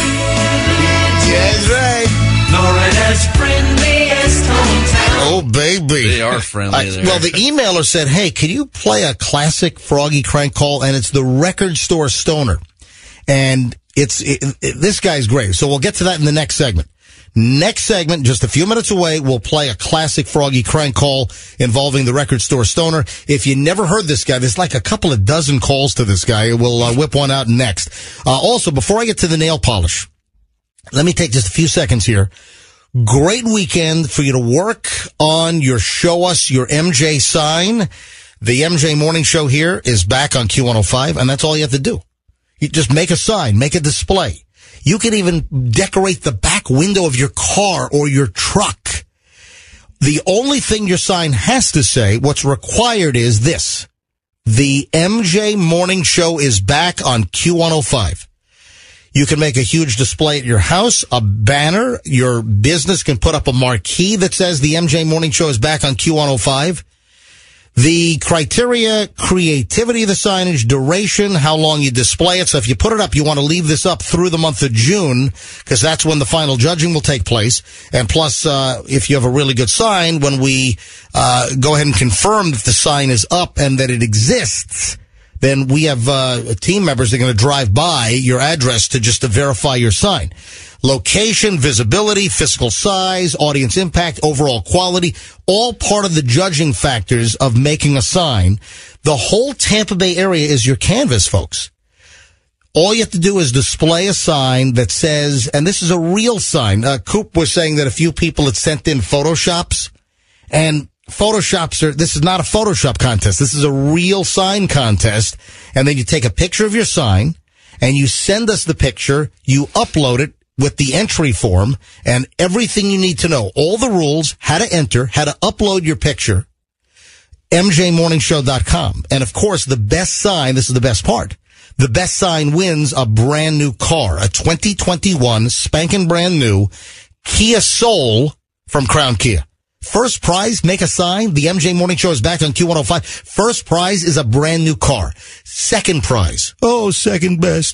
That's right. Florida's friendliest hometown. Oh, baby. They are friendly there. Well, the emailer said, hey, can you play a classic Froggy crank call? And it's the Record Store Stoner. And this guy's great. So we'll get to that in the next segment. Next segment, just a few minutes away, we'll play a classic Froggy crank call involving the Record Store Stoner. If you never heard this guy, there's like a couple of dozen calls to this guy. We'll whip one out next. Also, before I get to the nail polish, let me take just a few seconds here. Great weekend for you to work on your Show Us Your MJ sign. The MJ Morning Show here is back on Q105, and that's all you have to do. You just make a sign, make a display. You can even decorate the back window of your car or your truck. The only thing your sign has to say, what's required is this. The MJ Morning Show is back on Q105. You can make a huge display at your house, a banner. Your business can put up a marquee that says the MJ Morning Show is back on Q105. The criteria, creativity of the signage, duration, how long you display it. So if you put it up, you want to leave this up through the month of June, because that's when the final judging will take place. And plus, if you have a really good sign, when we go ahead and confirm that the sign is up and that it exists, then we have team members that are going to drive by your address to verify your sign. Location, visibility, physical size, audience impact, overall quality, all part of the judging factors of making a sign. The whole Tampa Bay area is your canvas, folks. All you have to do is display a sign that says, and this is a real sign. Coop was saying that a few people had sent in Photoshops, and this is not a Photoshop contest. This is a real sign contest. And then you take a picture of your sign and you send us the picture. You upload it with the entry form and everything you need to know. All the rules, how to enter, how to upload your picture, mjmorningshow.com. And of course, the best sign, this is the best part. The best sign wins a brand new car, a 2021 spanking brand new Kia Soul from Crown Kia. First prize, make a sign. The MJ Morning Show is back on Q105. First prize is a brand new car. Second prize, second best,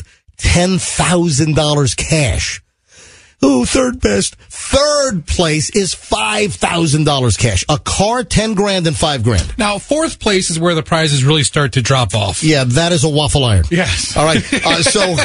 $10,000 cash. Third best. Third place is $5,000 cash. A car, $10,000 and $5,000. Now, fourth place is where the prizes really start to drop off. Yeah, that is a waffle iron. Yes. All right. All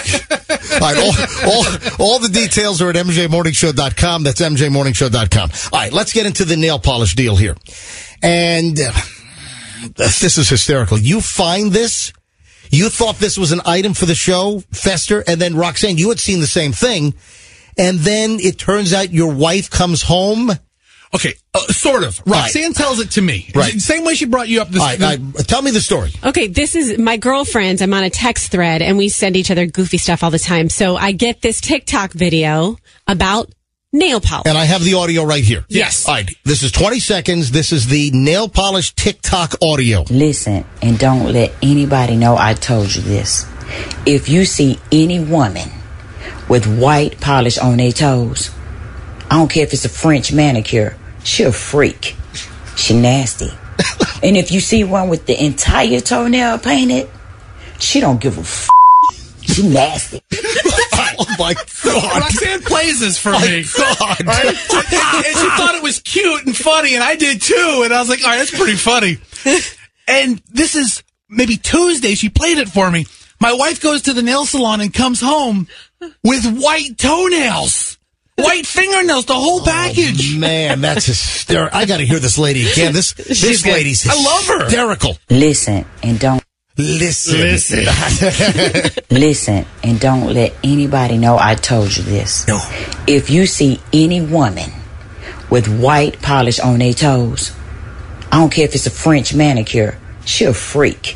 the details are at mjmorningshow.com. That's mjmorningshow.com. All right, let's get into the nail polish deal here. And this is hysterical. You find this. You thought this was an item for the show, Fester, and then Roxanne, you had seen the same thing. And then it turns out your wife comes home. Okay, sort of. Roxanne tells it to me. Right. Same way she brought you up this. Tell me the story. Okay, this is my girlfriends. I'm on a text thread, and we send each other goofy stuff all the time. So I get this TikTok video about nail polish. And I have the audio right here. Yes. All right, this is 20 seconds. This is the nail polish TikTok audio. Listen, and don't let anybody know I told you this. If you see any woman with white polish on their toes, I don't care if it's a French manicure, she a freak. She nasty. And if you see one with the entire toenail painted, she don't give a f***. She nasty. Oh my God. Roxanne plays this for me. God. Right? And she thought it was cute and funny, and I did too. And I was like, all right, that's pretty funny. And this is maybe Tuesday. She played it for me. My wife goes to the nail salon and comes home with white toenails. White fingernails, the whole package. Oh, man, that's hysterical. I got to hear this lady again. This lady's I love her. Hysterical. Listen, and don't. Listen. Listen, and don't let anybody know I told you this. No. If you see any woman with white polish on their toes, I don't care if it's a French manicure, she a freak.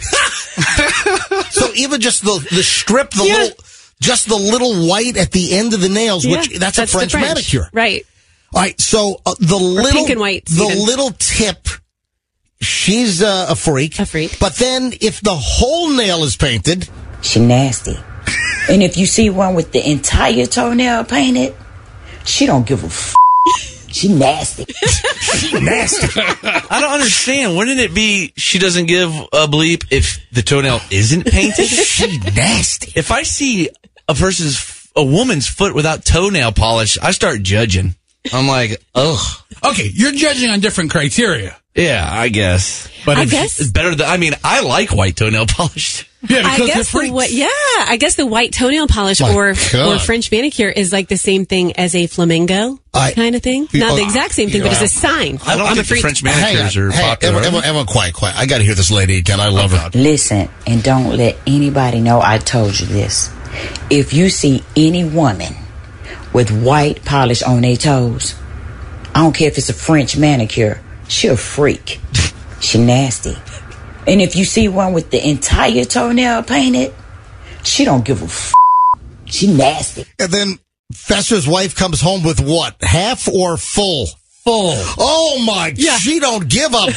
So even just the strip, just the little white at the end of the nails, which that's a French manicure. Right. All right, so the little pink and white, little tip, she's a freak. A freak. But then if the whole nail is painted, she nasty. And if you see one with the entire toenail painted, she don't give a f***. She nasty. She nasty. I don't understand. Wouldn't it be she doesn't give a bleep if the toenail isn't painted? She nasty. If I see a woman's foot without toenail polish, I start judging. I'm like, ugh. Okay, you're judging on different criteria. Yeah, I guess. But I guess it's better than, I mean, I like white toenail polish. Yeah, because I guess I guess the white toenail polish or French manicure is like the same thing as a flamingo kind of thing. Not the exact same thing, but it's a sign. I don't think the French manicures are popular. Everyone, quiet. I got to hear this lady again. I love her. Listen, and don't let anybody know I told you this. If you see any woman with white polish on their toes, I don't care if it's a French manicure, she a freak. She nasty. And if you see one with the entire toenail painted, she don't give a She nasty. And then Fester's wife comes home with what? Half or full? Full. Oh my! Yeah. She don't give a.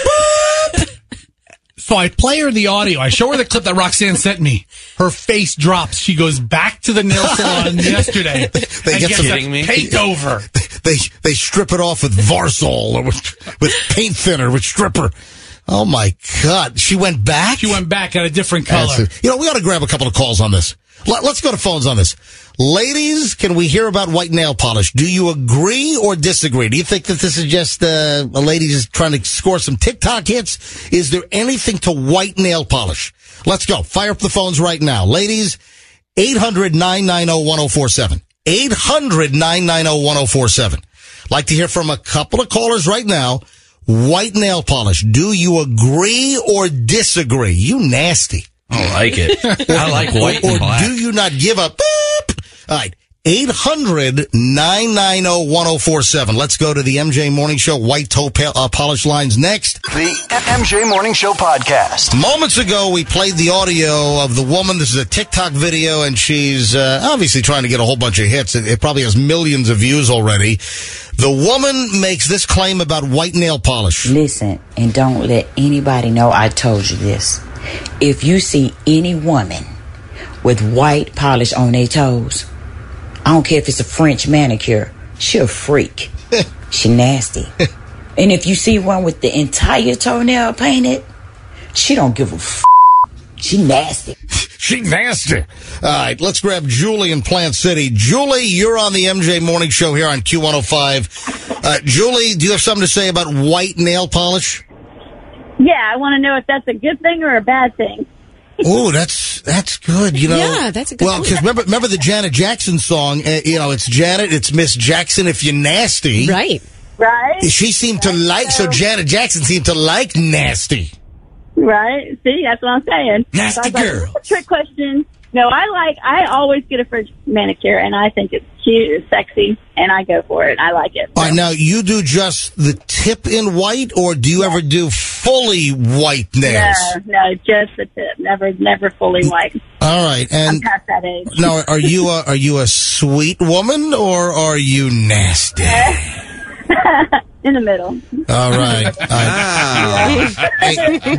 So I play her the audio. I show her the clip that Roxanne sent me. Her face drops. She goes back to the nail salon yesterday. They get some paint over. They strip it off with Varsol or with paint thinner with stripper. Oh my God! She went back. She went back at a different color. You know, we ought to grab a couple of calls on this. Let's go to phones on this. Ladies, can we hear about white nail polish? Do you agree or disagree? Do you think that this is just a lady just trying to score some TikTok hits? Is there anything to white nail polish? Let's go. Fire up the phones right now. Ladies, 800-990-1047. 800-990-1047. Like to hear from a couple of callers right now. White nail polish. Do you agree or disagree? You nasty. I like it. I like white and black. Or do you not give a beep? All right. 800-990-1047. Let's go to the MJ Morning Show white toe polish lines next. The MJ Morning Show podcast. Moments ago, we played the audio of the woman. This is a TikTok video, and she's obviously trying to get a whole bunch of hits. It probably has millions of views already. The woman makes this claim about white nail polish. Listen, and don't let anybody know I told you this. If you see any woman with white polish on their toes, I don't care if it's a French manicure, she a freak. She nasty. And if you see one with the entire toenail painted, she don't give a She nasty. She nasty. All right, let's grab Julie in Plant City. Julie, you're on the MJ Morning Show here on Q105. Julie, do you have something to say about white nail polish? Yeah, I want to know if that's a good thing or a bad thing. Oh, that's good. You know, yeah, that's a good. Well, because remember the Janet Jackson song. It's Janet, it's Miss Jackson. If you're nasty, right? She seemed to like. So Janet Jackson seemed to like nasty. Right. See, that's what I'm saying. Nasty girl. Trick question. No, I always get a French manicure, and I think it's cute, it's sexy, and I go for it. I like it. All right, now, you do just the tip in white, or do you ever do fully white nails? No, just the tip. Never fully white. All right, and I'm past that age. Now, are you a sweet woman, or are you nasty? In the middle. All right. Hey,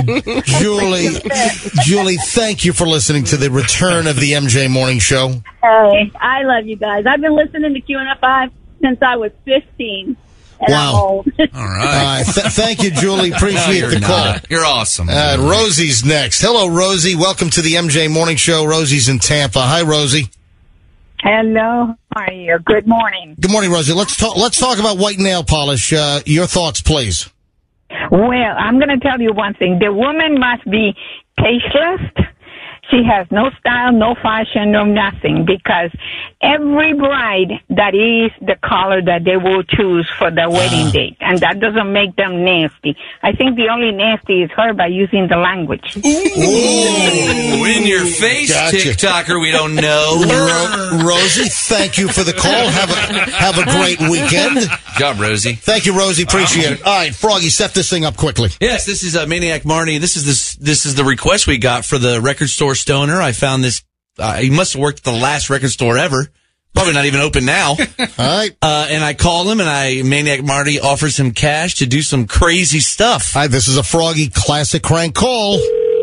Julie, thank you for listening to the return of the MJ Morning Show. Hey, I love you guys. I've been listening to Q105 since I was 15. And wow. I'm old. All right. Thank you, Julie. Appreciate the call. You're awesome. Rosie's next. Hello, Rosie. Welcome to the MJ Morning Show. Rosie's in Tampa. Hi, Rosie. Hello. How are you? Good morning. Good morning, Rosie. Let's talk about white nail polish. Your thoughts, please. Well, I'm going to tell you one thing. The woman must be tasteless. She has no style, no fashion, no nothing, because every bride, that is the color that they will choose for their wedding date, and that doesn't make them nasty. I think the only nasty is her by using the language. Ooh, in your face, gotcha. TikToker, we don't know. Rosie, thank you for the call. Have a great weekend. Good job, Rosie. Thank you, Rosie. Appreciate it. All right, Froggy, set this thing up quickly. Yes, this is Maniac Marty. This is the request we got for the record store stoner. I found this. He must have worked at the last record store ever. Probably not even open now. All right. And I call him, and Maniac Marty offers him cash to do some crazy stuff. Hi, this is a Froggy Classic Crank call.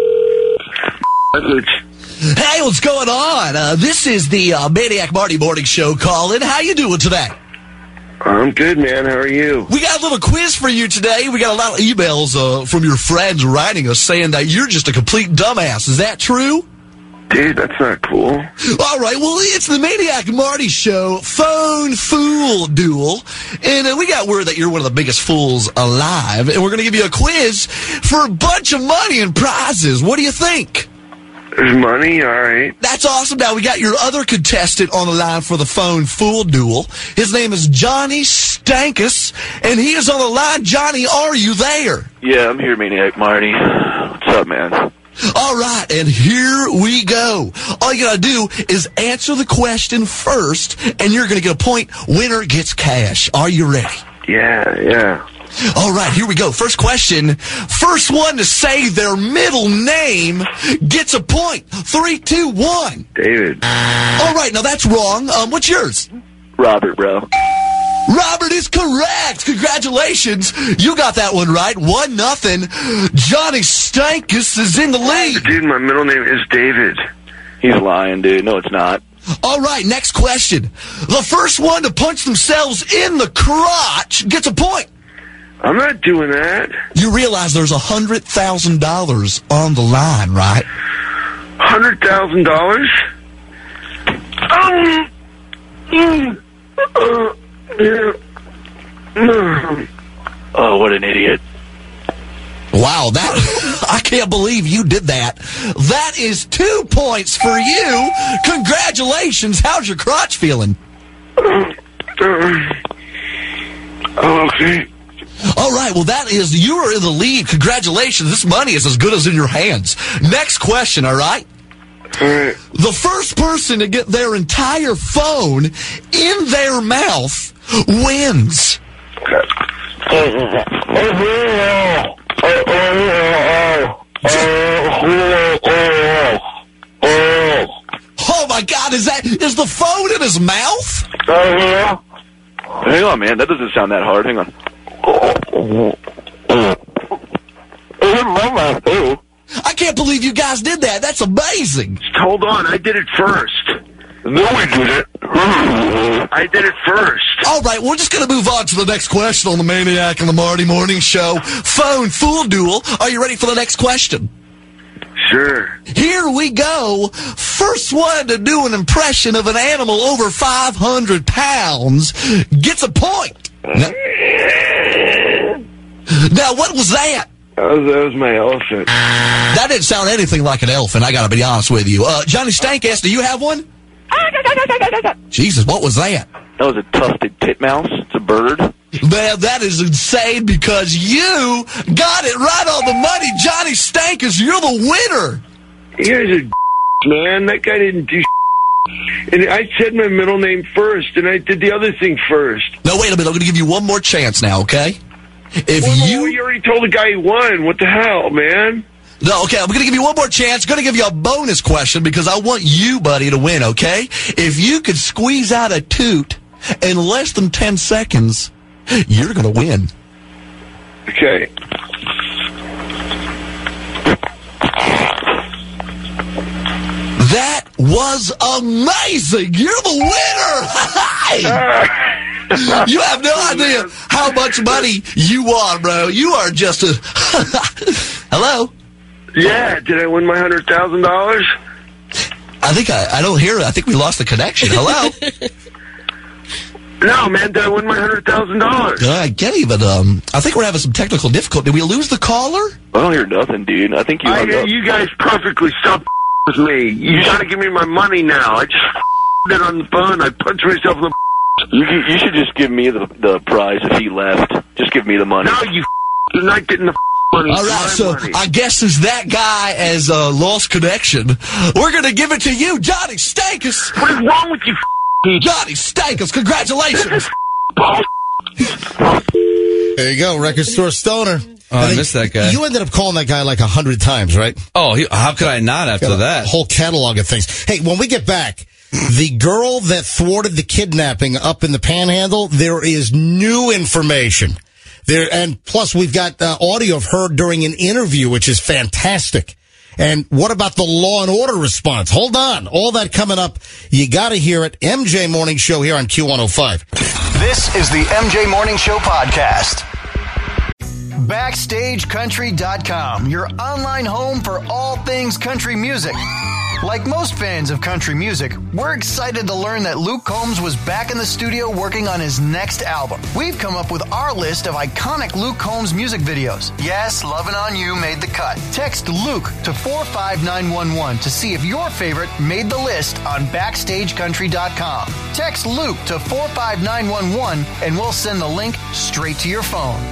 Hey, what's going on? This is the Maniac Marty Morning Show calling. How you doing today? I'm good, man. How are you? We got a little quiz for you today. We got a lot of emails from your friends writing us saying that you're just a complete dumbass. Is that true? Dude, that's not cool. All right, well, it's the Maniac Marty Show Phone Fool Duel. And we got word that you're one of the biggest fools alive. And we're going to give you a quiz for a bunch of money and prizes. What do you think? There's money? All right. That's awesome. Now, we got your other contestant on the line for the Phone Fool Duel. His name is Johnny Stankus, and he is on the line. Johnny, are you there? Yeah, I'm here, Maniac Marty. What's up, man? All right, and here we go. All you gotta do is answer the question first, and you're gonna get a point. Winner gets cash. Are you ready? Yeah. All right, here we go. First question. First one to say their middle name gets a point. 3, 2, 1. David. All right, now that's wrong. What's yours? Robert, bro. Robert is correct. Congratulations. You got that one right. 1-0. Johnny Stankus is in the lead. Dude, my middle name is David. He's lying, dude. No, it's not. All right, next question. The first one to punch themselves in the crotch gets a point. I'm not doing that. You realize there's $100,000 on the line, right? $100,000? Oh, what an idiot. Wow, I can't believe you did that. That is 2 points for you. Congratulations. How's your crotch feeling? Okay. All right, well, you are in the lead. Congratulations. This money is as good as in your hands. Next question, all right? All right. The first person to get their entire phone in their mouth wins. Oh my God, is the phone in his mouth? Hang on, man. That doesn't sound that hard. Hang on. I can't believe you guys did that. That's amazing. Hold on, I did it first. No, we did it. I did it first. All right, we're just going to move on to the next question on the Maniac and the Marty Morning Show Phone Fool Duel. Are you ready for the next question? Sure. Here we go. First one to do an impression of an animal over 500 pounds gets a point. Now, what was that? That was my elephant. That didn't sound anything like an elephant, I got to be honest with you. Johnny Stankus, do you have one? Jesus, what was that? That was a tufted titmouse. It's a bird. Man, that is insane because you got it right on the money. Johnny Stankus, you're the winner. You guys are man. That guy didn't do and I said my middle name first, and I did the other thing first. No, wait a minute. I'm going to give you one more chance now, okay? You already told the guy he won. What the hell, man? No, okay, I'm going to give you one more chance. Going to give you a bonus question because I want you, buddy, to win, okay? If you could squeeze out a toot in less than 10 seconds, you're going to win. Okay. That was amazing. You're the winner. You have no idea how much money you won, bro. You are just a... Hello? Yeah, did I win my $100,000? I think I don't hear it. I think we lost the connection. Hello? No, man, did I win my $100,000? I get it, but I think we're having some technical difficulty. Did we lose the caller? I don't hear nothing, dude. I think you hung up. You guys perfectly stop with me. You gotta give me my money now. I just it on the phone. I punched myself in the You should just give me the prize if he left. Just give me the money. No, you're not getting the money. All right, so money. I guess as that guy has lost connection, we're going to give it to you, Johnny Stankus. What is wrong with you, Johnny Stankus? Congratulations. There you go, Record Store Stoner. Oh, I missed that guy. You ended up calling that guy like 100 times, right? Oh, how could I not after that? Whole catalog of things. Hey, when we get back, the girl that thwarted the kidnapping up in the Panhandle, there is new information. And plus we've got audio of her during an interview, which is fantastic. And what about the Law and Order response? Hold on. All that coming up. You got to hear it. MJ Morning Show here on Q105. This is the MJ Morning Show podcast. BackstageCountry.com, your online home for all things country music. Like most fans of country music, we're excited to learn that Luke Combs was back in the studio working on his next album. We've come up with our list of iconic Luke Combs music videos. Yes, Lovin' On You made the cut. Text Luke to 45911 to see if your favorite made the list on BackstageCountry.com. Text Luke to 45911 and we'll send the link straight to your phone.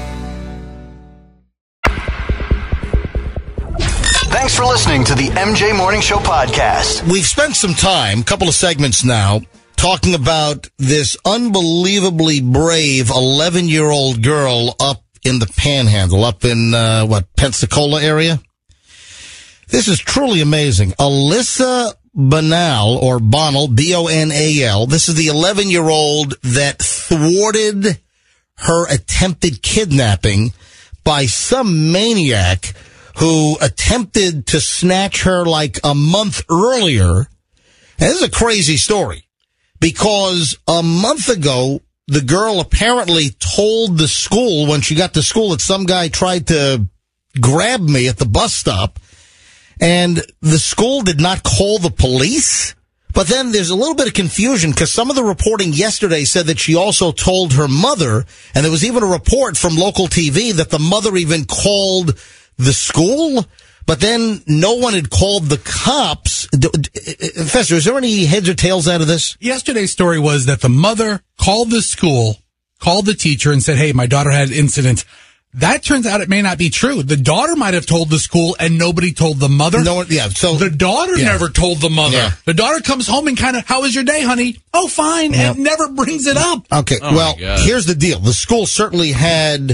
Thanks for listening to the MJ Morning Show podcast. We've spent some time, a couple of segments now, talking about this unbelievably brave 11-year-old girl up in the Panhandle, up in, Pensacola area? This is truly amazing. Alyssa Bonal, or Bonal, B-O-N-A-L. This is the 11-year-old that thwarted her attempted kidnapping by some maniac who attempted to snatch her like a month earlier. And this is a crazy story because a month ago, the girl apparently told the school when she got to school that some guy tried to grab me at the bus stop, and the school did not call the police. But then there's a little bit of confusion because some of the reporting yesterday said that she also told her mother, and there was even a report from local TV that the mother even called the school, but then no one had called the cops. Fester, is there any heads or tails out of this? Yesterday's story was that the mother called the school, called the teacher, and said, hey, my daughter had an incident. That turns out it may not be true. The daughter might have told the school and nobody told the mother. So the daughter never told the mother. Yeah. The daughter comes home and kind of, how was your day, honey? Oh, fine. Yeah. And never brings it up. Okay. Well, here's the deal. The school certainly had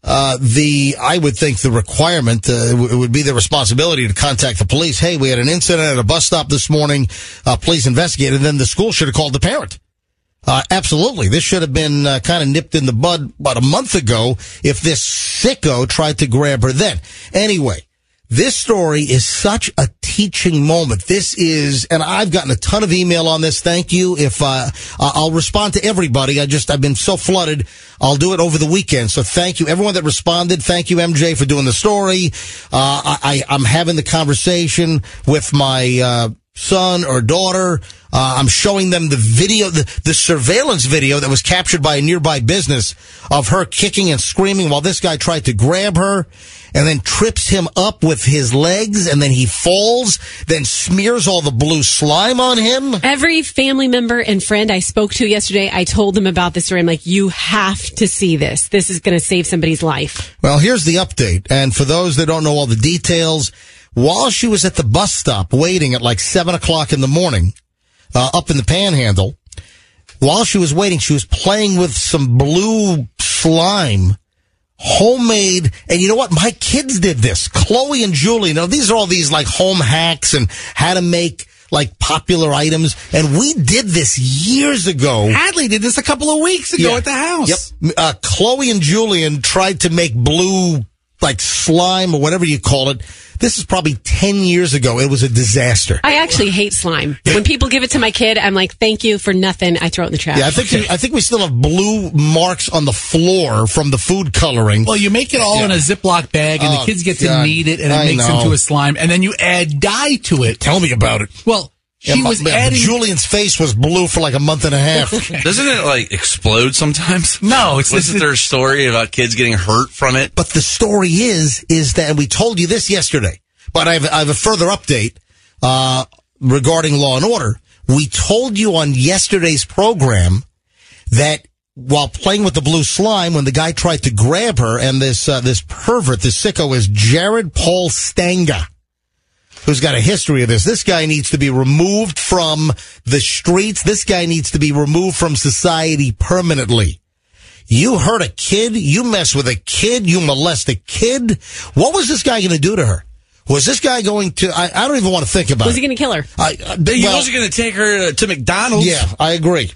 I would think the requirement, it would be the responsibility to contact the police. Hey, we had an incident at a bus stop this morning. Please investigate. And then the school should have called the parent. Absolutely. This should have been kind of nipped in the bud about a month ago if this sicko tried to grab her then. Anyway, this story is such a teaching moment. This is, and I've gotten a ton of email on this. Thank you. If, I'll respond to everybody. I've been so flooded. I'll do it over the weekend. So thank you. Everyone that responded. Thank you, MJ, for doing the story. I'm having the conversation with my, son or daughter. I'm showing them the video, the surveillance video that was captured by a nearby business of her kicking and screaming while this guy tried to grab her and then trips him up with his legs, and then he falls, then smears all the blue slime on him. Every family member and friend I spoke to yesterday, I told them about this story. I'm like, you have to see this. This is going to save somebody's life. Well, here's the update. And for those that don't know all the details, while she was at the bus stop waiting at like 7 o'clock in the morning, up in the Panhandle, while she was waiting, she was playing with some blue slime, homemade. And you know what? My kids did this. Chloe and Julie. Now, these are all these like home hacks and how to make like popular items. And we did this years ago. Hadley did this a couple of weeks ago at the house. Yep. Chloe and Julian tried to make blue like slime or whatever you call it. This is probably 10 years ago. It was a disaster. I actually hate slime. When people give it to my kid, I'm like, thank you for nothing. I throw it in the trash. Yeah, I think we still have blue marks on the floor from the food coloring. Well, you make it all in a Ziploc bag, and the kids get to knead it, and it makes into a slime, and then you add dye to it. Tell me about it. Well, Julian's face was blue for like a month and a half. Doesn't it like explode sometimes? No, Wasn't there a story about kids getting hurt from it? But the story is that, and we told you this yesterday, but I have a further update, regarding Law and Order. We told you on yesterday's program that while playing with the blue slime, when the guy tried to grab her, and this pervert, this sicko is Jared Paul Stanga, who's got a history of this. This guy needs to be removed from the streets. This guy needs to be removed from society permanently. You hurt a kid. You mess with a kid. You molest a kid. What was this guy going to do to her? Was this guy going to, I don't even want to think about it. Was he going to kill her? He wasn't going to take her to McDonald's. Yeah, I agree.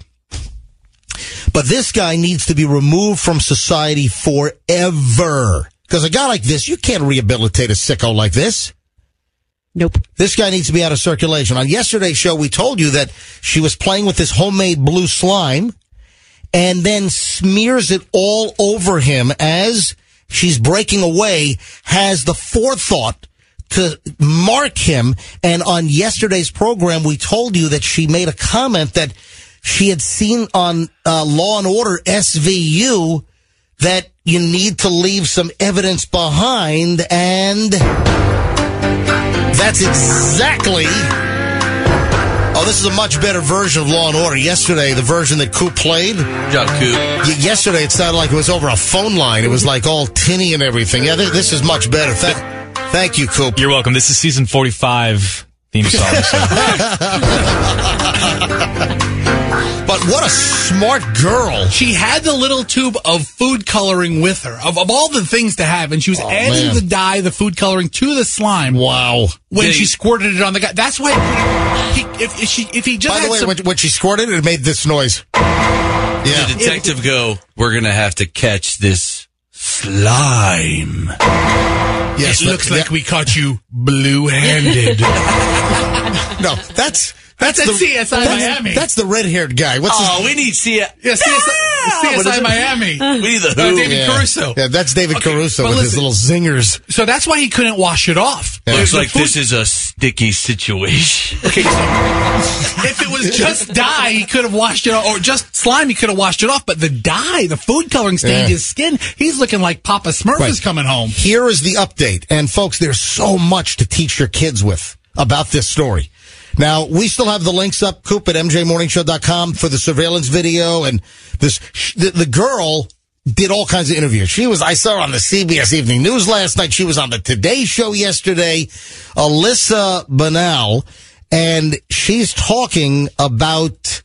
But this guy needs to be removed from society forever. Because a guy like this, you can't rehabilitate a sicko like this. Nope. This guy needs to be out of circulation. On yesterday's show, we told you that she was playing with this homemade blue slime, and then smears it all over him as she's breaking away, has the forethought to mark him. And on yesterday's program, we told you that she made a comment that she had seen on Law and Order SVU that you need to leave some evidence behind, and that's exactly... Oh, this is a much better version of Law and Order. Yesterday, the version that Coop played. Good job, Coop. Yesterday, it sounded like it was over a phone line. It was like all tinny and everything. Yeah, this is much better. Thank you, Coop. You're welcome. This is season 45 theme song. But what a smart girl. She had the little tube of food coloring with her, of all the things to have, and she was adding the dye, the food coloring, to the slime. Wow. When she squirted it on the guy. That's why if he just By the way, when she squirted it made this noise. Yeah. The detective we're going to have to catch this slime. Yes, it looks like we caught you blue-handed. No, that's CSI Miami. That's the red-haired guy. We need CSI Miami. We need the Who. David Caruso. Yeah, that's David Caruso with his little zingers. So that's why he couldn't wash it off. Yeah. Looks like this is a sticky situation. Okay, so if it was just dye, he could have washed it off, or just slime, he could have washed it off. But the dye, the food coloring stained his skin. He's looking like Papa Smurf is coming home. Here is the update. And folks, there's so much to teach your kids with about this story. Now, we still have the links up, Coop, at mjmorningshow.com for the surveillance video. And the girl did all kinds of interviews. I saw her on the CBS Evening News last night. She was on the Today Show yesterday, Alyssa Banal, and she's talking about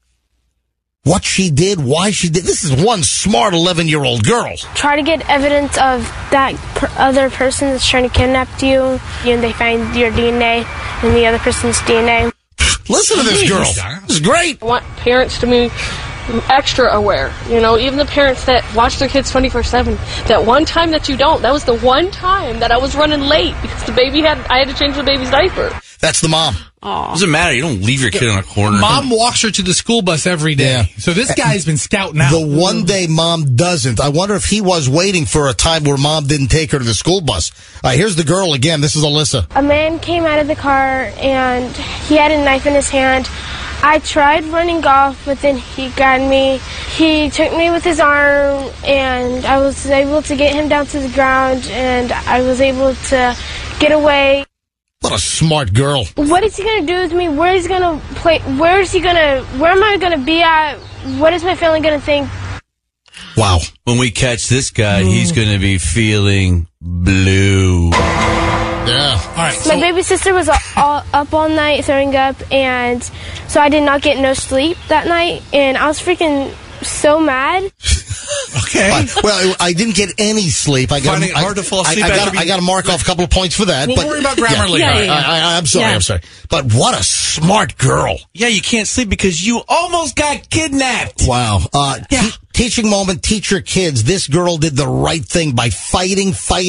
what she did, why she did. This is one smart 11-year-old girl. Try to get evidence of that other person that's trying to kidnap you, and they find your DNA and the other person's DNA. Listen to this girl. This is great. I want parents to be extra aware. Even the parents that watch their kids 24/7. That one time that you don't, that was the one time that I was running late because I had to change the baby's diaper. That's the mom. Doesn't matter. You don't leave your kid on a corner. Mom walks her to the school bus every day. Yeah. So this guy's been scouting out. The one day mom doesn't. I wonder if he was waiting for a time where mom didn't take her to the school bus. Here's the girl again. This is Alyssa. A man came out of the car and he had a knife in his hand. I tried running off, but then he grabbed me. He took me with his arm, and I was able to get him down to the ground, and I was able to get away. What a smart girl. What is he going to do with me? Where is he going to play? Where am I going to be at? What is my family going to think? Wow. When we catch this guy, he's going to be feeling blue. Yeah. All right. My baby sister was up all night throwing up, and so I did not get no sleep that night, and I was freaking so mad. Okay. Well, I didn't get any sleep. Finding it hard to fall asleep. I got to mark off a couple of points for that. We'll worry about Grammarly. I'm sorry. But what a smart girl. Yeah, you can't sleep because you almost got kidnapped. Wow. Teaching moment, teach your kids. This girl did the right thing by fighting. I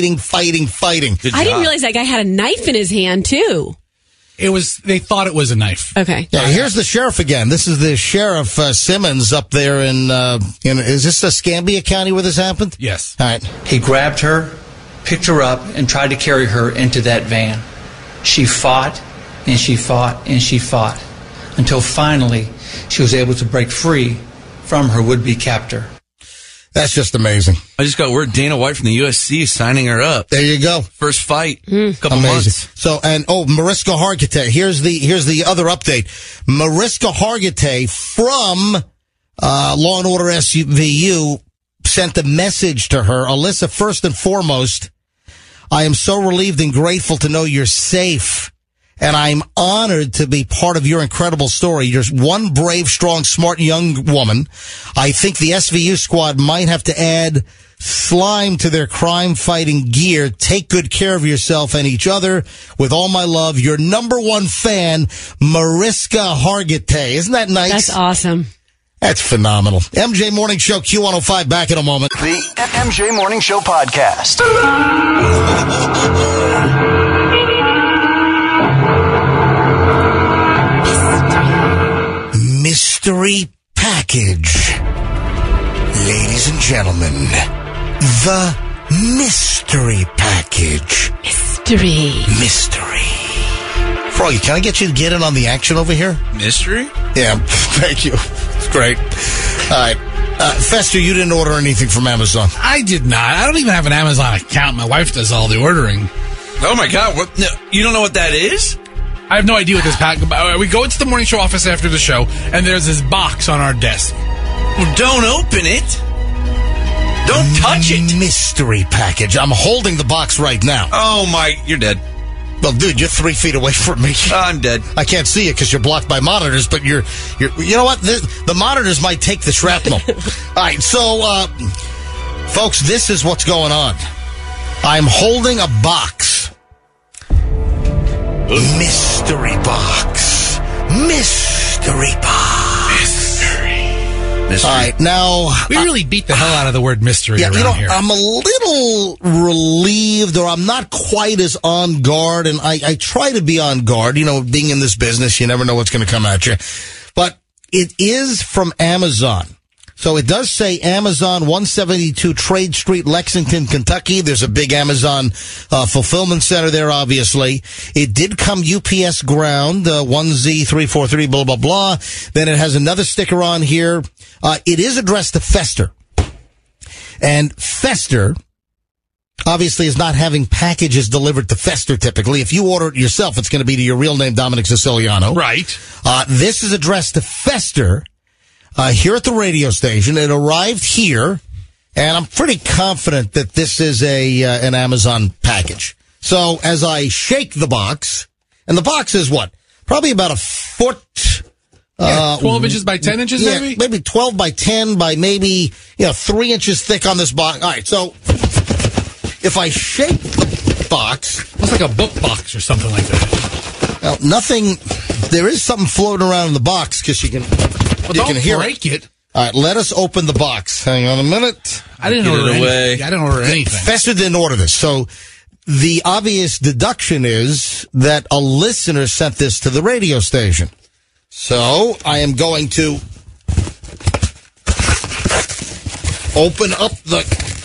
didn't realize that guy had a knife in his hand, too. They thought it was a knife. Okay. Yeah, here's the sheriff again. This is the sheriff, Simmons, up there in is this Escambia County where this happened? Yes. All right. He grabbed her, picked her up, and tried to carry her into that van. She fought, and she fought, and she fought, until finally she was able to break free from her would-be captor. That's just amazing. I just got word Dana White from the USC is signing her up. There you go. First fight. Couple amazing. months. So, Mariska Hargitay. Here's the other update. Mariska Hargitay from Law and Order SVU sent a message to her. Alyssa, first and foremost, I am so relieved and grateful to know you're safe. And I'm honored to be part of your incredible story. You're one brave, strong, smart young woman. I think the SVU squad might have to add slime to their crime-fighting gear. Take good care of yourself and each other. With all my love, your number one fan, Mariska Hargitay. Isn't that nice? That's awesome. That's phenomenal. MJ Morning Show, Q105, back in a moment. The MJ Morning Show podcast. Mystery package. Ladies and gentlemen, the mystery package. Mystery. Froggy, can I get you to get in on the action over here? Mystery? Yeah, thank you. It's great. All right. Fester, you didn't order anything from Amazon. I did not. I don't even have an Amazon account. My wife does all the ordering. Oh, my God. What? No, you don't know what that is? I have no idea what this pack. We go into the morning show office after the show, and there's this box on our desk. Well, don't open it. Don't touch it. Mystery package. I'm holding the box right now. Oh, my. You're dead. Well, dude, you're 3 feet away from me. I'm dead. I can't see you because you're blocked by monitors, but you're you know what? The monitors might take the shrapnel. All right, so, folks, this is what's going on. I'm holding a box. Mystery box. Mystery box. Mystery. All right, now... We really beat the hell out of the word mystery around here. I'm a little relieved, or I'm not quite as on guard, and I try to be on guard. You know, being in this business, you never know what's going to come at you. But it is from Amazon. So it does say Amazon, 172 Trade Street, Lexington, Kentucky. There's a big Amazon fulfillment center there, obviously. It did come UPS ground, 1Z343, blah, blah, blah. Then it has another sticker on here. It is addressed to Fester. And Fester, obviously, is not having packages delivered to Fester typically. If you order it yourself, it's going to be to your real name, Dominic Siciliano. Right. This is addressed to Fester. Here at the radio station. It arrived here, and I'm pretty confident that this is an Amazon package. So as I shake the box, and the box is what? Probably about a foot. 12 inches by 10 inches, maybe? Maybe 12 by 10 by maybe, 3 inches thick on this box. All right, so if I shake the box. It's like a book box or something like that. Well, nothing. There is something floating around in the box because you can. Well, you don't can hear break it. All right, let us open the box. Hang on a minute. I didn't order anything. I didn't order anything. Fester didn't order this. So the obvious deduction is that a listener sent this to the radio station. So I am going to open up the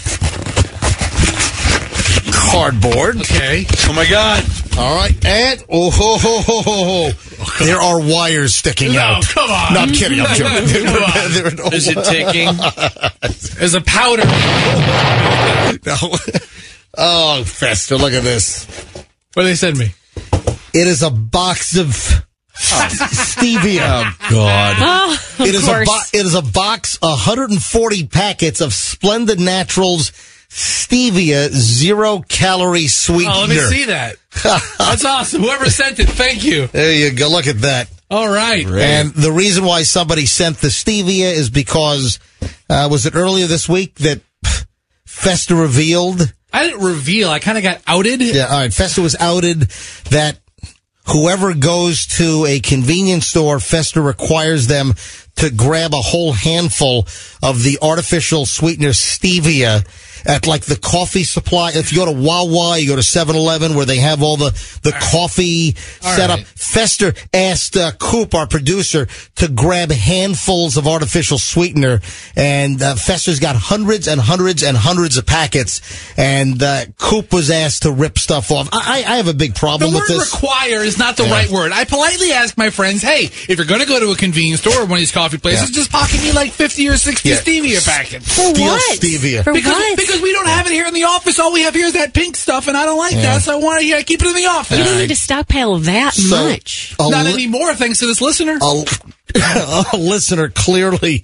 cardboard. Okay. Oh, my God. All right. And, there are wires sticking out. No, come on. No, I'm kidding. I'm joking. Is it ticking? There's a powder. No. Oh, Fester, look at this. What did they send me? It is a box of stevia. Oh, God. It is a box, 140 packets of Splendid Naturals stevia 0-calorie sweetener. Oh, let me see that. That's awesome. Whoever sent it, thank you. There you go. Look at that. All right. And the reason why somebody sent the stevia is because, was it earlier this week that Fester revealed? I didn't reveal. I kind of got outed. Yeah, all right. Fester was outed that whoever goes to a convenience store, Fester requires them to grab a whole handful of the artificial sweetener stevia at like the coffee supply. If you go to Wawa, you go to 7-Eleven where they have all the coffee set up. Fester asked Coop, our producer, to grab handfuls of artificial sweetener, and Fester's got hundreds and hundreds and hundreds of packets, and Coop was asked to rip stuff off. I have a big problem with this. The word require is not the right word. I politely ask my friends, hey, if you're going to go to a convenience store or one of these coffee places, just pocket me like 50 or 60 stevia packets. For Steal what? stevia. For Because we don't have it here in the office. All we have here is that pink stuff, and I don't like that, so I want to keep it in the office. You don't need to stockpile that much. Not anymore, thanks to this listener. A listener clearly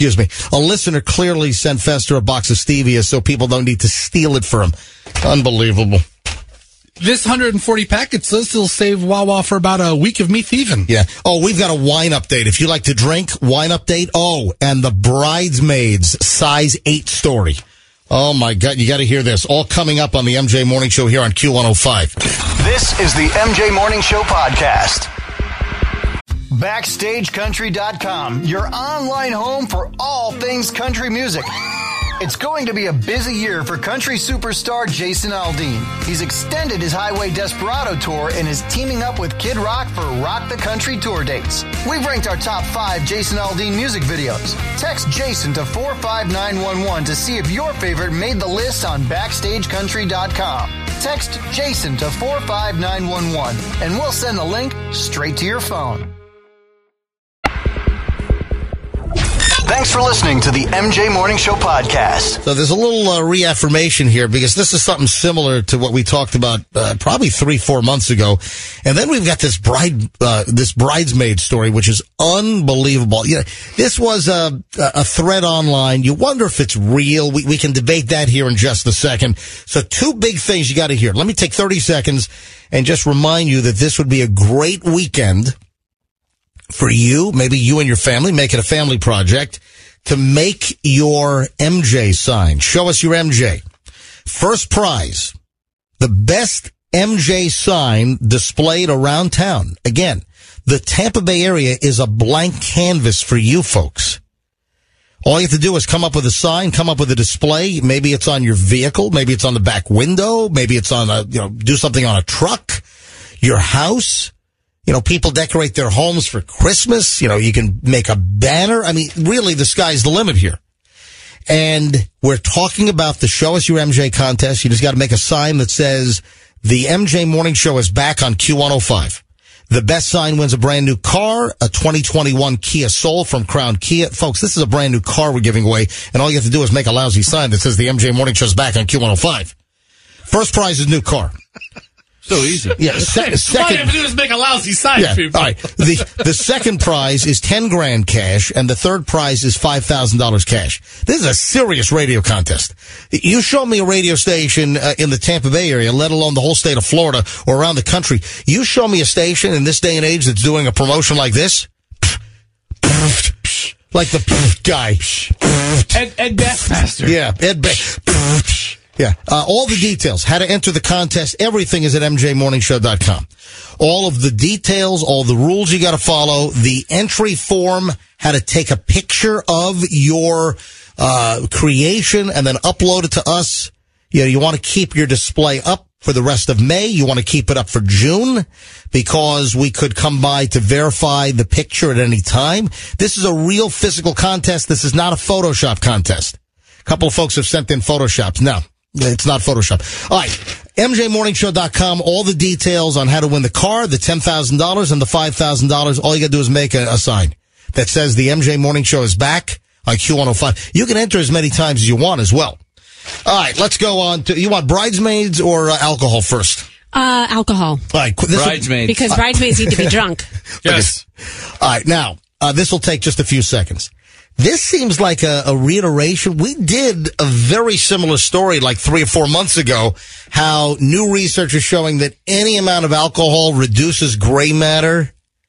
sent Fester a box of stevia so people don't need to steal it for him. Unbelievable. This 140 packets, this will save Wawa for about a week of me thieving. Yeah. Oh, we've got a wine update. If you like to drink, wine update. Oh, and the Bridesmaids size 8 story. Oh, my God. You got to hear this. All coming up on the MJ Morning Show here on Q105. This is the MJ Morning Show podcast. BackstageCountry.com, your online home for all things country music. It's going to be a busy year for country superstar Jason Aldean. He's extended his Highway Desperado tour and is teaming up with Kid Rock for Rock the Country tour dates. We've ranked our top 5 Jason Aldean music videos. Text Jason to 45911 to see if your favorite made the list on BackstageCountry.com. Text Jason to 45911 and we'll send the link straight to your phone. Thanks for listening to the MJ Morning Show podcast. So there's a little reaffirmation here because this is something similar to what we talked about probably 3-4 months ago. And then we've got this bridesmaid story, which is unbelievable. You know, this was a thread online. You wonder if it's real. We can debate that here in just a second. So 2 big things you got to hear. Let me take 30 seconds and just remind you that this would be a great weekend for you, maybe you and your family, make it a family project, to make your MJ sign. Show us your MJ. First prize, the best MJ sign displayed around town. Again, the Tampa Bay area is a blank canvas for you folks. All you have to do is come up with a sign, come up with a display. Maybe it's on your vehicle. Maybe it's on the back window. Maybe it's on do something on a truck, your house. You know, people decorate their homes for Christmas. You know, you can make a banner. I mean, really, the sky's the limit here. And we're talking about the Show Us Your MJ contest. You just got to make a sign that says, the MJ Morning Show is back on Q105. The best sign wins a brand new car, a 2021 Kia Soul from Crown Kia. Folks, this is a brand new car we're giving away, and all you have to do is make a lousy sign that says the MJ Morning Show is back on Q105. First prize is new car. So easy. Yeah. All you have to do is make a lousy sign, people. All right. The second prize is $10,000 cash, and the third prize is $5,000 cash. This is a serious radio contest. You show me a radio station in the Tampa Bay area, let alone the whole state of Florida or around the country. You show me a station in this day and age that's doing a promotion like this. Like the guy. Ed Bassmaster. Yeah, Ed Bass. Yeah. All the details, how to enter the contest, everything is at mjmorningshow.com. All of the details, all the rules you got to follow, the entry form, how to take a picture of your creation and then upload it to us. You know, you want to keep your display up for the rest of May. You want to keep it up for June because we could come by to verify the picture at any time. This is a real physical contest. This is not a Photoshop contest. A couple of folks have sent in Photoshops. No. It's not Photoshop. All right. MJMorningshow.com. All the details on how to win the car, the $10,000 and the $5,000. All you got to do is make a sign that says the MJ Morning Show is back on Q105. You can enter as many times as you want as well. All right. Let's go on to, you want bridesmaids or alcohol first? Alcohol. All right. Bridesmaids. Because bridesmaids need to be drunk. Yes. All right. Now, this will take just a few seconds. This seems like a reiteration. We did a very similar story like 3 or 4 months ago, how new research is showing that any amount of alcohol reduces gray matter.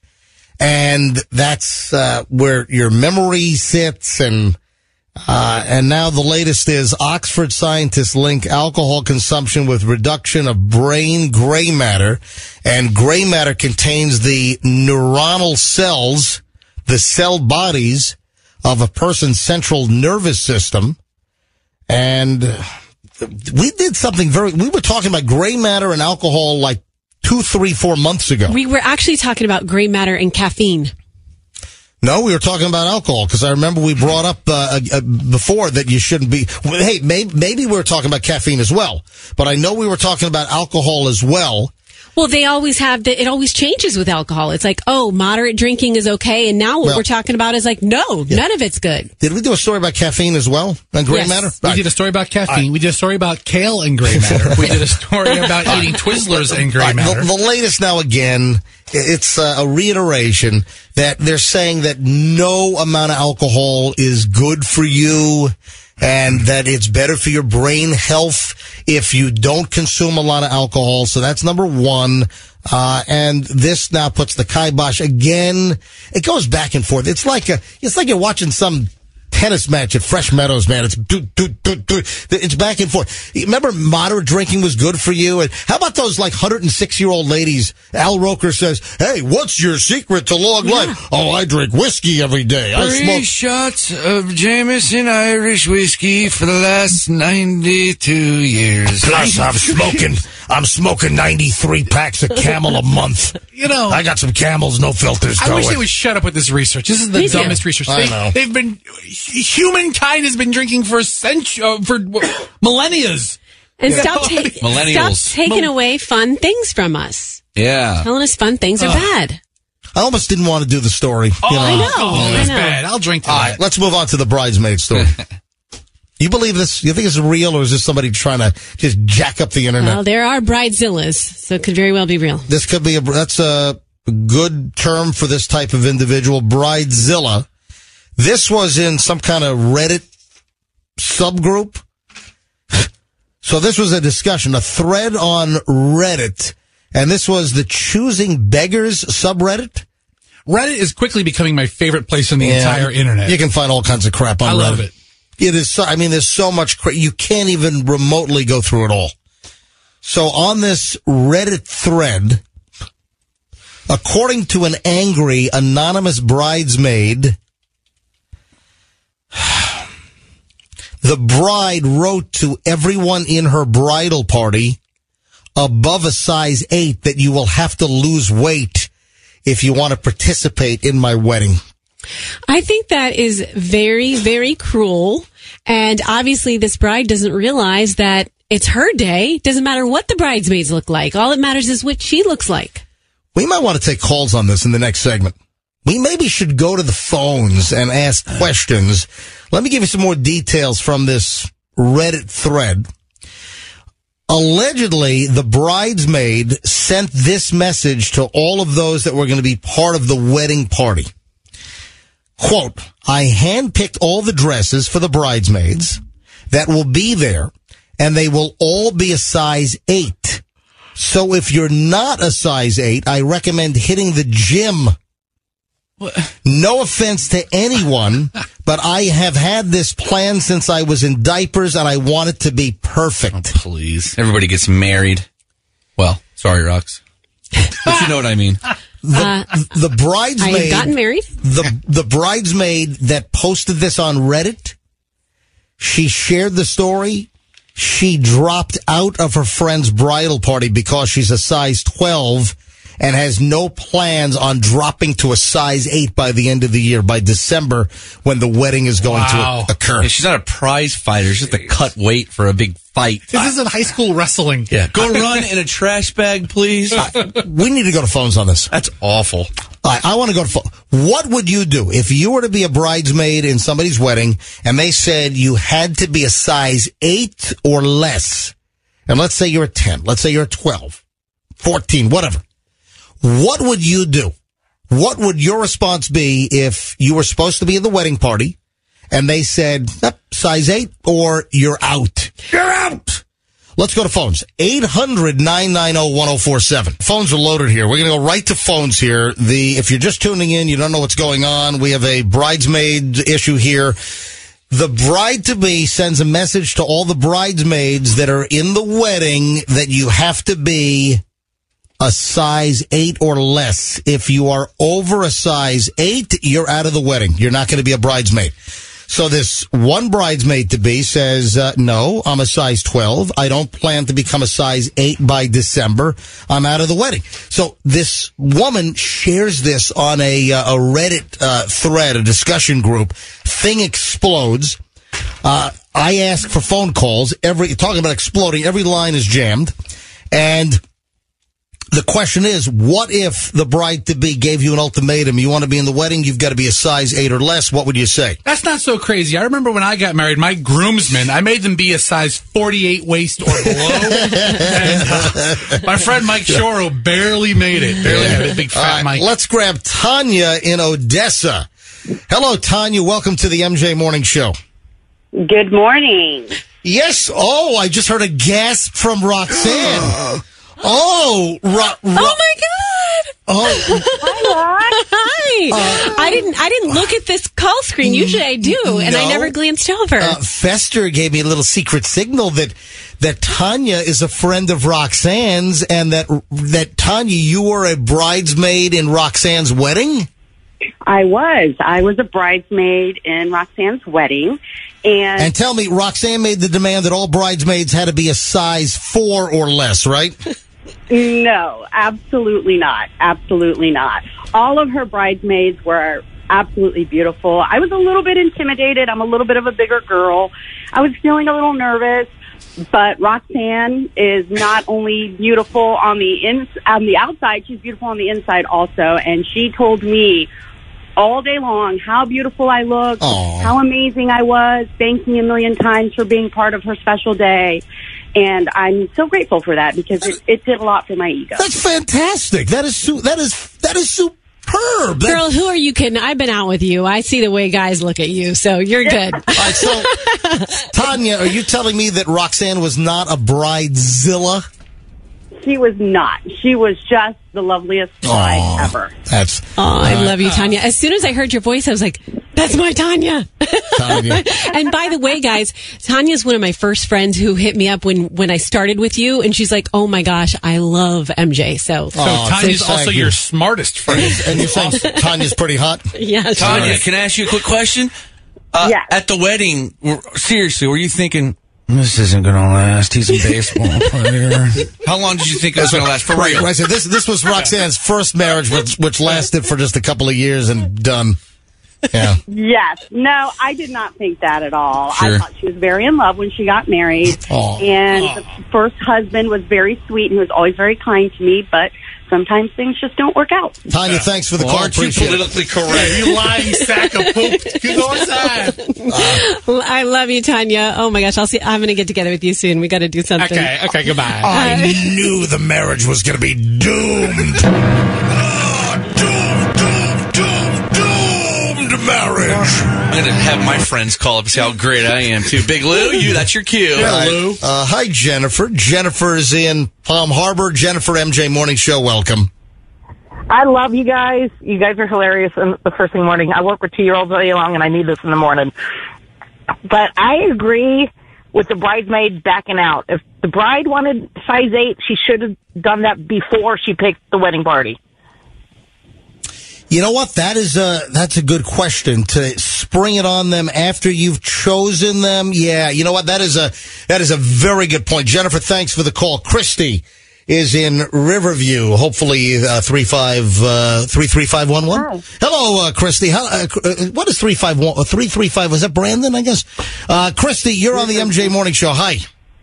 And that's where your memory sits. And now the latest is Oxford scientists link alcohol consumption with reduction of brain gray matter. And gray matter contains the neuronal cells, the cell bodies of a person's central nervous system. And we did something we were talking about gray matter and alcohol like 2, 3, 4 months ago. We were actually talking about gray matter and caffeine. No, we were talking about alcohol because I remember we brought up before that you shouldn't be. Hey, maybe we were talking about caffeine as well, but I know we were talking about alcohol as well. Well, they always have it always changes with alcohol. It's like, oh, moderate drinking is okay. And now what we're talking about is like, no, none of it's good. Did we do a story about caffeine as well? And gray matter? We did a story about caffeine. We did a story about kale and gray matter. We did a story about eating Twizzlers and gray matter. The latest now again, it's a reiteration that they're saying that no amount of alcohol is good for you and that it's better for your brain health if you don't consume a lot of alcohol. So that's number one. And this now puts the kibosh again. It goes back and forth. It's like you're watching some tennis match at Fresh Meadows, man. It's back and forth. Remember, moderate drinking was good for you? And how about those, 106-year-old ladies? Al Roker says, hey, what's your secret to long life? Oh, I drink whiskey every day. I 3 smoke shots of Jameson Irish whiskey for the last 92 years. Plus, I'm smoking 93 packs of Camel a month. I got some Camels, no filters. I wish they would shut up with this research. This is the dumbest research. I know. Humankind has been drinking for millennia. And stop taking away fun things from us. Yeah. Telling us fun things are bad. I almost didn't want to do the story. I know. It's bad. I'll drink to All that. right, let's move on to the bridesmaid story. You believe this? You think it's real, or is this somebody trying to just jack up the internet? Well, there are bridezillas, so it could very well be real. This could be that's a good term for this type of individual, bridezilla. This was in some kind of Reddit subgroup. So this was a discussion, a thread on Reddit, and this was the Choosing Beggars subreddit. Reddit is quickly becoming my favorite place on the entire internet. You can find all kinds of crap on Reddit. I love it. It is, there's so much you can't even remotely go through it all. So on this Reddit thread, according to an angry anonymous bridesmaid, the bride wrote to everyone in her bridal party above a size 8 that you will have to lose weight if you want to participate in my wedding. I think that is very, very cruel. And obviously this bride doesn't realize that it's her day. Doesn't matter what the bridesmaids look like. All that matters is what she looks like. We might want to take calls on this in the next segment. We maybe should go to the phones and ask questions. Let me give you some more details from this Reddit thread. Allegedly, the bridesmaid sent this message to all of those that were going to be part of the wedding party. Quote, I handpicked all the dresses for the bridesmaids that will be there, and they will all be a size 8. So if you're not a size 8, I recommend hitting the gym. What? No offense to anyone, but I have had this plan since I was in diapers, and I want it to be perfect. Oh, please. Everybody gets married. Well, sorry, Rox. But you know what I mean. The bridesmaid. I've gotten married. The bridesmaid that posted this on Reddit, she shared the story. She dropped out of her friend's bridal party because she's a size 12 and has no plans on dropping to a size 8 by the end of the year, by December, when the wedding is going to occur. Yeah, she's not a prize fighter. She's just to cut weight for a big fight. This isn't high school wrestling. Yeah. Go run in a trash bag, please. We need to go to phones on this. That's awful. I want to go to phone. What would you do if you were to be a bridesmaid in somebody's wedding and they said you had to be a size 8 or less? And let's say you're a 10. Let's say you're a 12, 14, whatever. What would you do? What would your response be if you were supposed to be at the wedding party and they said, size 8 or you're out? You're out! Let's go to phones. 800-990-1047. Phones are loaded here. We're going to go right to phones here. If you're just tuning in, you don't know what's going on. We have a bridesmaid issue here. The bride-to-be sends a message to all the bridesmaids that are in the wedding that you have to be a size 8 or less. If you are over a size 8, you're out of the wedding. You're not going to be a bridesmaid. So this one bridesmaid-to-be says, no, I'm a size 12. I don't plan to become a size 8 by December. I'm out of the wedding. So this woman shares this on a Reddit thread, a discussion group. Thing explodes. I ask for phone calls. Talking about exploding, every line is jammed. And the question is, what if the bride-to-be gave you an ultimatum? You want to be in the wedding, you've got to be a size 8 or less. What would you say? That's not so crazy. I remember when I got married, my groomsmen, I made them be a size 48 waist or below. And, my friend Mike Shoro barely made it. Barely had a big fat Mike. Let's grab Tanya in Odessa. Hello, Tanya. Welcome to the MJ Morning Show. Good morning. Yes. Oh, I just heard a gasp from Roxanne. Oh my God! Oh, Hi. I didn't look at this call screen. Usually I do, and I no. never glanced over. Fester gave me a little secret signal that Tanya is a friend of Roxanne's, and that Tanya, you were a bridesmaid in Roxanne's wedding? I was a bridesmaid in Roxanne's wedding. And tell me, Roxanne made the demand that all bridesmaids had to be a size 4 or less, right? No, absolutely not. Absolutely not. All of her bridesmaids were absolutely beautiful. I was a little bit intimidated. I'm a little bit of a bigger girl. I was feeling a little nervous, but Roxanne is not only beautiful on the outside, she's beautiful on the inside also. And she told me all day long how beautiful I looked, how amazing I was, thanked me a million times for being part of her special day. And I'm so grateful for that because it did a lot for my ego. That's fantastic. That is superb. Girl, who are you kidding? I've been out with you. I see the way guys look at you, so you're good. All right, so, Tanya, are you telling me that Roxanne was not a bridezilla? She was not. She was just the loveliest bride ever. I love you, Tanya. As soon as I heard your voice, I was like, that's my Tanya. And by the way, guys, Tanya's one of my first friends who hit me up when I started with you, and she's like, oh my gosh, I love MJ. So Tanya's also your smartest friend. And you're saying Tanya's pretty hot? Yeah. Tanya, can I ask you a quick question? Yeah. At the wedding, seriously, were you thinking, this isn't going to last. He's a baseball player. How long did you think it was going to last? For real? Right, so this was Roxanne's first marriage, which lasted for just a couple of years and done. Yeah. Yes. No, I did not think that at all. Sure. I thought she was very in love when she got married. And the first husband was very sweet and he was always very kind to me, but sometimes things just don't work out. Tanya, thanks for the call. Aren't you politically correct? You lying sack of poop. Go inside. I love you, Tanya. Oh my gosh, I'm going to get together with you soon. We got to do something. Okay, goodbye. I knew the marriage was going to be doomed. Doomed marriage. I'm going to have my friends call up and see how great I am, too. Big Lou, that's your cue. Yeah, Lou. Hi, Jennifer. Jennifer's in Palm Harbor. Jennifer, MJ Morning Show, welcome. I love you guys. You guys are hilarious in the first thing in the morning. I work with 2-year-olds all day long, and I need this in the morning. But I agree with the bridesmaid backing out. If the bride wanted size 8, she should have done that before she picked the wedding party. You know what? That's a good question. To spring it on them after you've chosen them. Yeah, you know what? That is a very good point. Jennifer, thanks for the call. Christy is in Riverview. Hopefully, 33511. Hello, Christy. What is 351? 335? Was that Brandon? I guess. Christy, you're on the MJ Morning Show. Hi.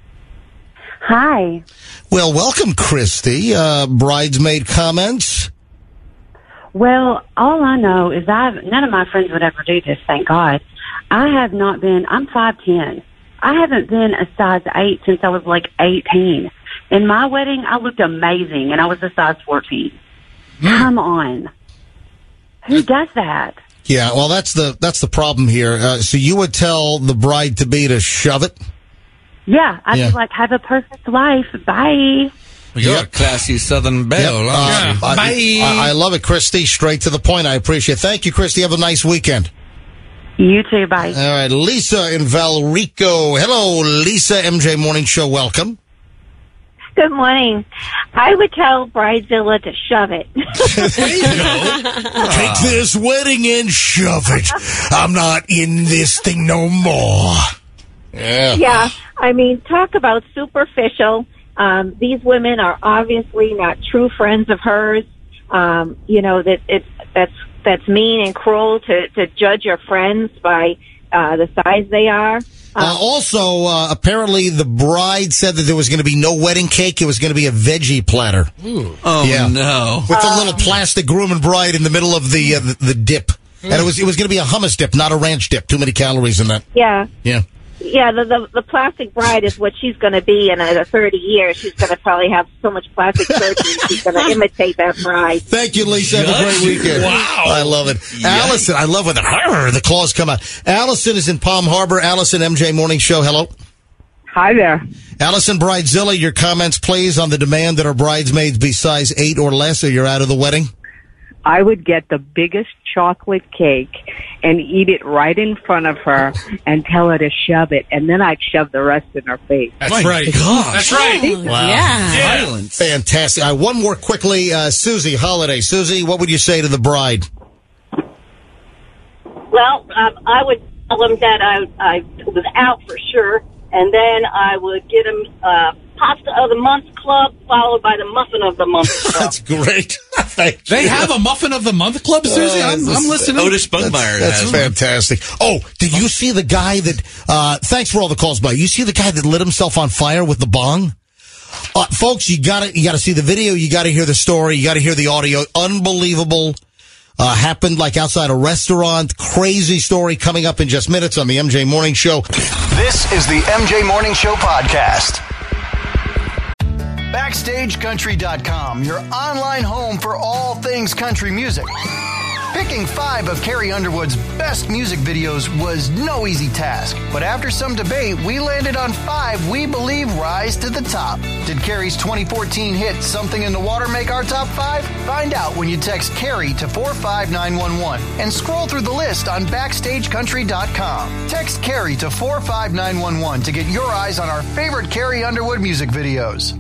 Hi. Well, welcome, Christy. Bridesmaid comments. Well, all I know is none of my friends would ever do this, thank God. I'm 5'10". I haven't been a size 8 since I was like 18. In my wedding, I looked amazing, and I was a size 14. Come on. Who does that? Yeah, well, that's the problem here. So you would tell the bride-to-be to shove it? Yeah, I'd be like, have a perfect life. Bye. You're a classy Southern belle, aren't you? Bye. I love it, Christy. Straight to the point. I appreciate it. Thank you, Christy. Have a nice weekend. You too. Bye. All right. Lisa in Valrico. Hello, Lisa. MJ Morning Show. Welcome. Good morning. I would tell Bridezilla to shove it. There you go. Take this wedding and shove it. I'm not in this thing no more. Yeah. Yeah. I mean, talk about superficial. These women are obviously not true friends of hers. That's mean and cruel to judge your friends by the size they are. Also, apparently the bride said that there was going to be no wedding cake. It was going to be a veggie platter. Ooh. Oh, yeah. No. With the little plastic groom and bride in the middle of the dip. And it was going to be a hummus dip, not a ranch dip. Too many calories in that. Yeah. Yeah. Yeah, the plastic bride is what she's going to be in 30 years. She's going to probably have so much plastic surgery. She's going to imitate that bride. Thank you, Lisa. Have a great weekend. Wow. I love it. Yikes. Allison, I love when the claws come out. Allison is in Palm Harbor. Allison, MJ Morning Show. Hello. Hi there. Allison Bridezilla, your comments, please, on the demand that our bridesmaids be size 8 or less, or you're out of the wedding. I would get the biggest chocolate cake and eat it right in front of her and tell her to shove it, and then I'd shove the rest in her face. That's right. That's right. Wow. Yeah. Violence. Fantastic. One more quickly. Susie Holiday. Susie, what would you say to the bride? Well, I would tell them that I was out for sure, and then I would get them Pasta of the Month Club, followed by the Muffin of the Month Club. That's great. They have a Muffin of the Month Club, Susie? I'm listening. Otis Spunkmeyer That's has fantastic. Oh, did you see the guy that, thanks for all the calls, buddy. You see the guy that lit himself on fire with the bong? Folks, you gotta see the video. You gotta hear the story. You gotta hear the audio. Unbelievable. Happened like outside a restaurant. Crazy story coming up in just minutes on the MJ Morning Show. This is the MJ Morning Show podcast. BackstageCountry.com, your online home for all things country music. Picking 5 of Carrie Underwood's best music videos was no easy task, but after some debate, we landed on 5 we believe rise to the top. Did Carrie's 2014 hit Something in the Water make our top 5? Find out when you text Carrie to 45911 and scroll through the list on BackstageCountry.com. Text Carrie to 45911 to get your eyes on our favorite Carrie Underwood music videos.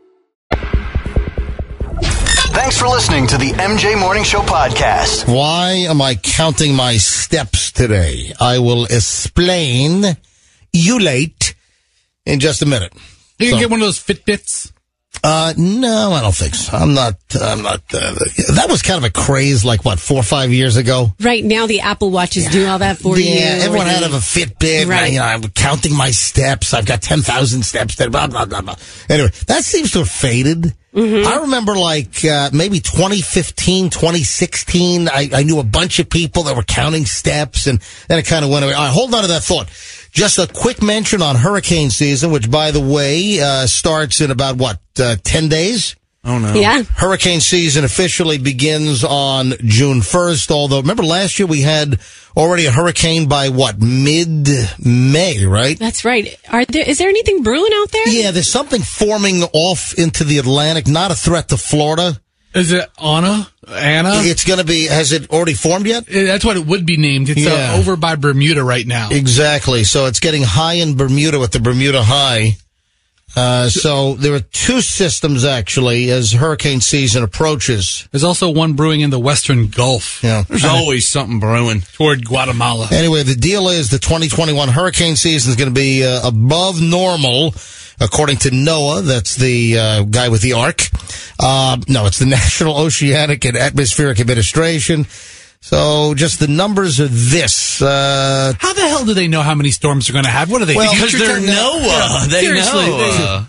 Thanks for listening to the MJ Morning Show podcast. Why am I counting my steps today? I will explain you late in just a minute. You can get one of those Fitbits? No, I don't think so. I'm not, that was kind of a craze like, 4 or 5 years ago? Right now, the Apple Watches do all that for you. Yeah, everyone had a Fitbit. Right. I'm counting my steps. I've got 10,000 steps. Blah, blah, blah, blah. Anyway, that seems to have faded. Mm-hmm. I remember maybe 2015, 2016, I knew a bunch of people that were counting steps, and then it kind of went away. All right, hold on to that thought. Just a quick mention on hurricane season, which, by the way, starts in about, 10 days? Oh, no. Yeah. Hurricane season officially begins on June 1st, although, remember last year we had already a hurricane by, mid-May, right? That's right. Is there anything brewing out there? Yeah, there's something forming off into the Atlantic, not a threat to Florida. Is it Anna? It's going to be, has it already formed yet? That's what it would be named. It's over by Bermuda right now. Exactly. So it's getting high in Bermuda with the Bermuda High. So there are 2 systems, actually, as hurricane season approaches. There's also one brewing in the Western Gulf. Yeah. There's always something brewing. Toward Guatemala. Anyway, the deal is the 2021 hurricane season is going to be above normal, according to NOAA. That's the guy with the ark. No, it's the National Oceanic and Atmospheric Administration. So just the numbers are this. How the hell do they know how many storms they're going to have? What are they? Well, because they're NOAA. They know.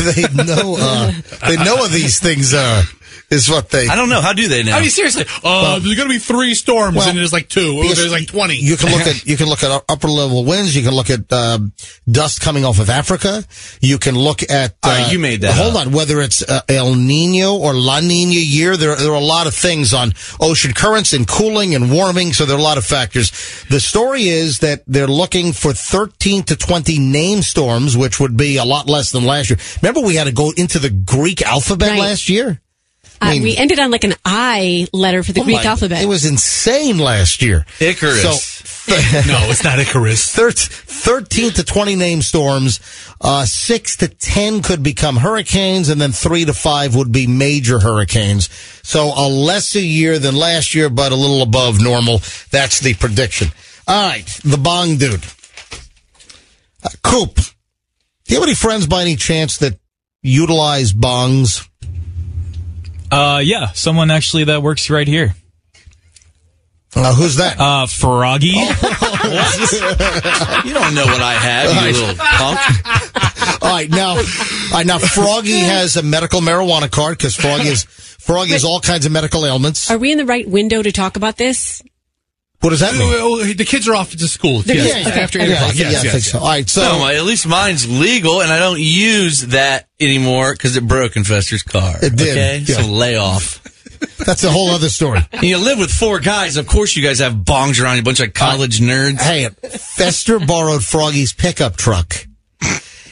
They know these things is what they. I don't know. How do they know? I mean, seriously. There's going to be 3 storms, and there's 2. There's 20. You can look at upper level winds. You can look at dust coming off of Africa. You can look at. You made that. Hold on, whether it's El Nino or La Nina year, there are a lot of things on ocean currents and cooling and warming. So there are a lot of factors. The story is that they're looking for 13 to 20 named storms, which would be a lot less than last year. Remember, we had to go into the Greek alphabet last year. We ended on an I letter for the Greek alphabet. It was insane last year. Icarus. No, it's not Icarus. 13 to 20 named storms. 6 to 10 could become hurricanes, and then 3 to 5 would be major hurricanes. So a lesser year than last year, but a little above normal. That's the prediction. All right, the bong dude. Coop, do you have any friends by any chance that utilize bongs? Yeah, someone actually that works right here. Who's that? Froggy. What? You don't know what I have, you little punk. All right, now Froggy has a medical marijuana card because Froggy has all kinds of medical ailments. Are we in the right window to talk about this? What does that mean? The kids are off to school. After 8 o'clock. Yes, I think so. All right, so no, at least mine's legal, and I don't use that anymore because it broke in Fester's car. It did. Okay, yeah. So lay off. That's a whole other story. You live with 4 guys. Of course, you guys have bongs around you, a bunch of college nerds. Hey, Fester borrowed Froggy's pickup truck.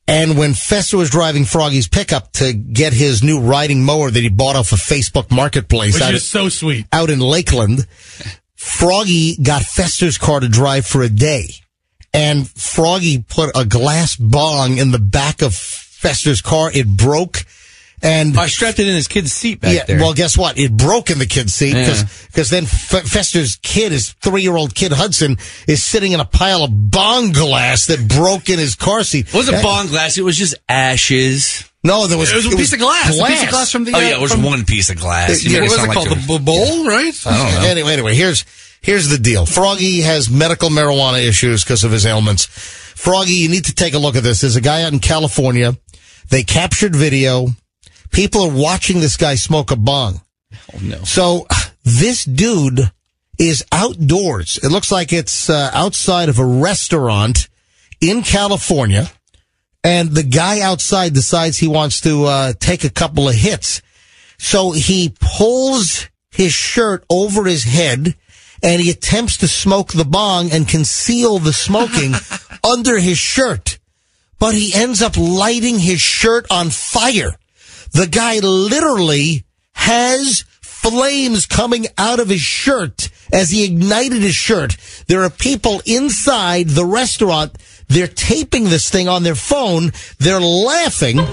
And when Fester was driving Froggy's pickup to get his new riding mower that he bought off of Facebook Marketplace, which is so sweet, out in Lakeland, Froggy got Fester's car to drive for a day. And Froggy put a glass bong in the back of Fester's car. It broke. And I strapped it in his kid's seat back there. Well, guess what? It broke in the kid's seat because then Fester's kid, his 3-year-old kid Hudson, is sitting in a pile of bong glass that broke in his car seat. It wasn't bong glass. It was just ashes. No, it was a piece of glass. A piece of glass from the. It was one piece of glass. What was it called? The bowl, right? I don't know. Anyway, here's the deal. Froggy has medical marijuana issues because of his ailments. Froggy, you need to take a look at this. There's a guy out in California. They captured video. People are watching this guy smoke a bong. Oh, no. So this dude is outdoors. It looks like it's outside of a restaurant in California. And the guy outside decides he wants to take a couple of hits. So he pulls his shirt over his head and he attempts to smoke the bong and conceal the smoking under his shirt. But he ends up lighting his shirt on fire. The guy literally has flames coming out of his shirt as he ignited his shirt. There are people inside the restaurant. They're taping this thing on their phone. They're laughing. Oh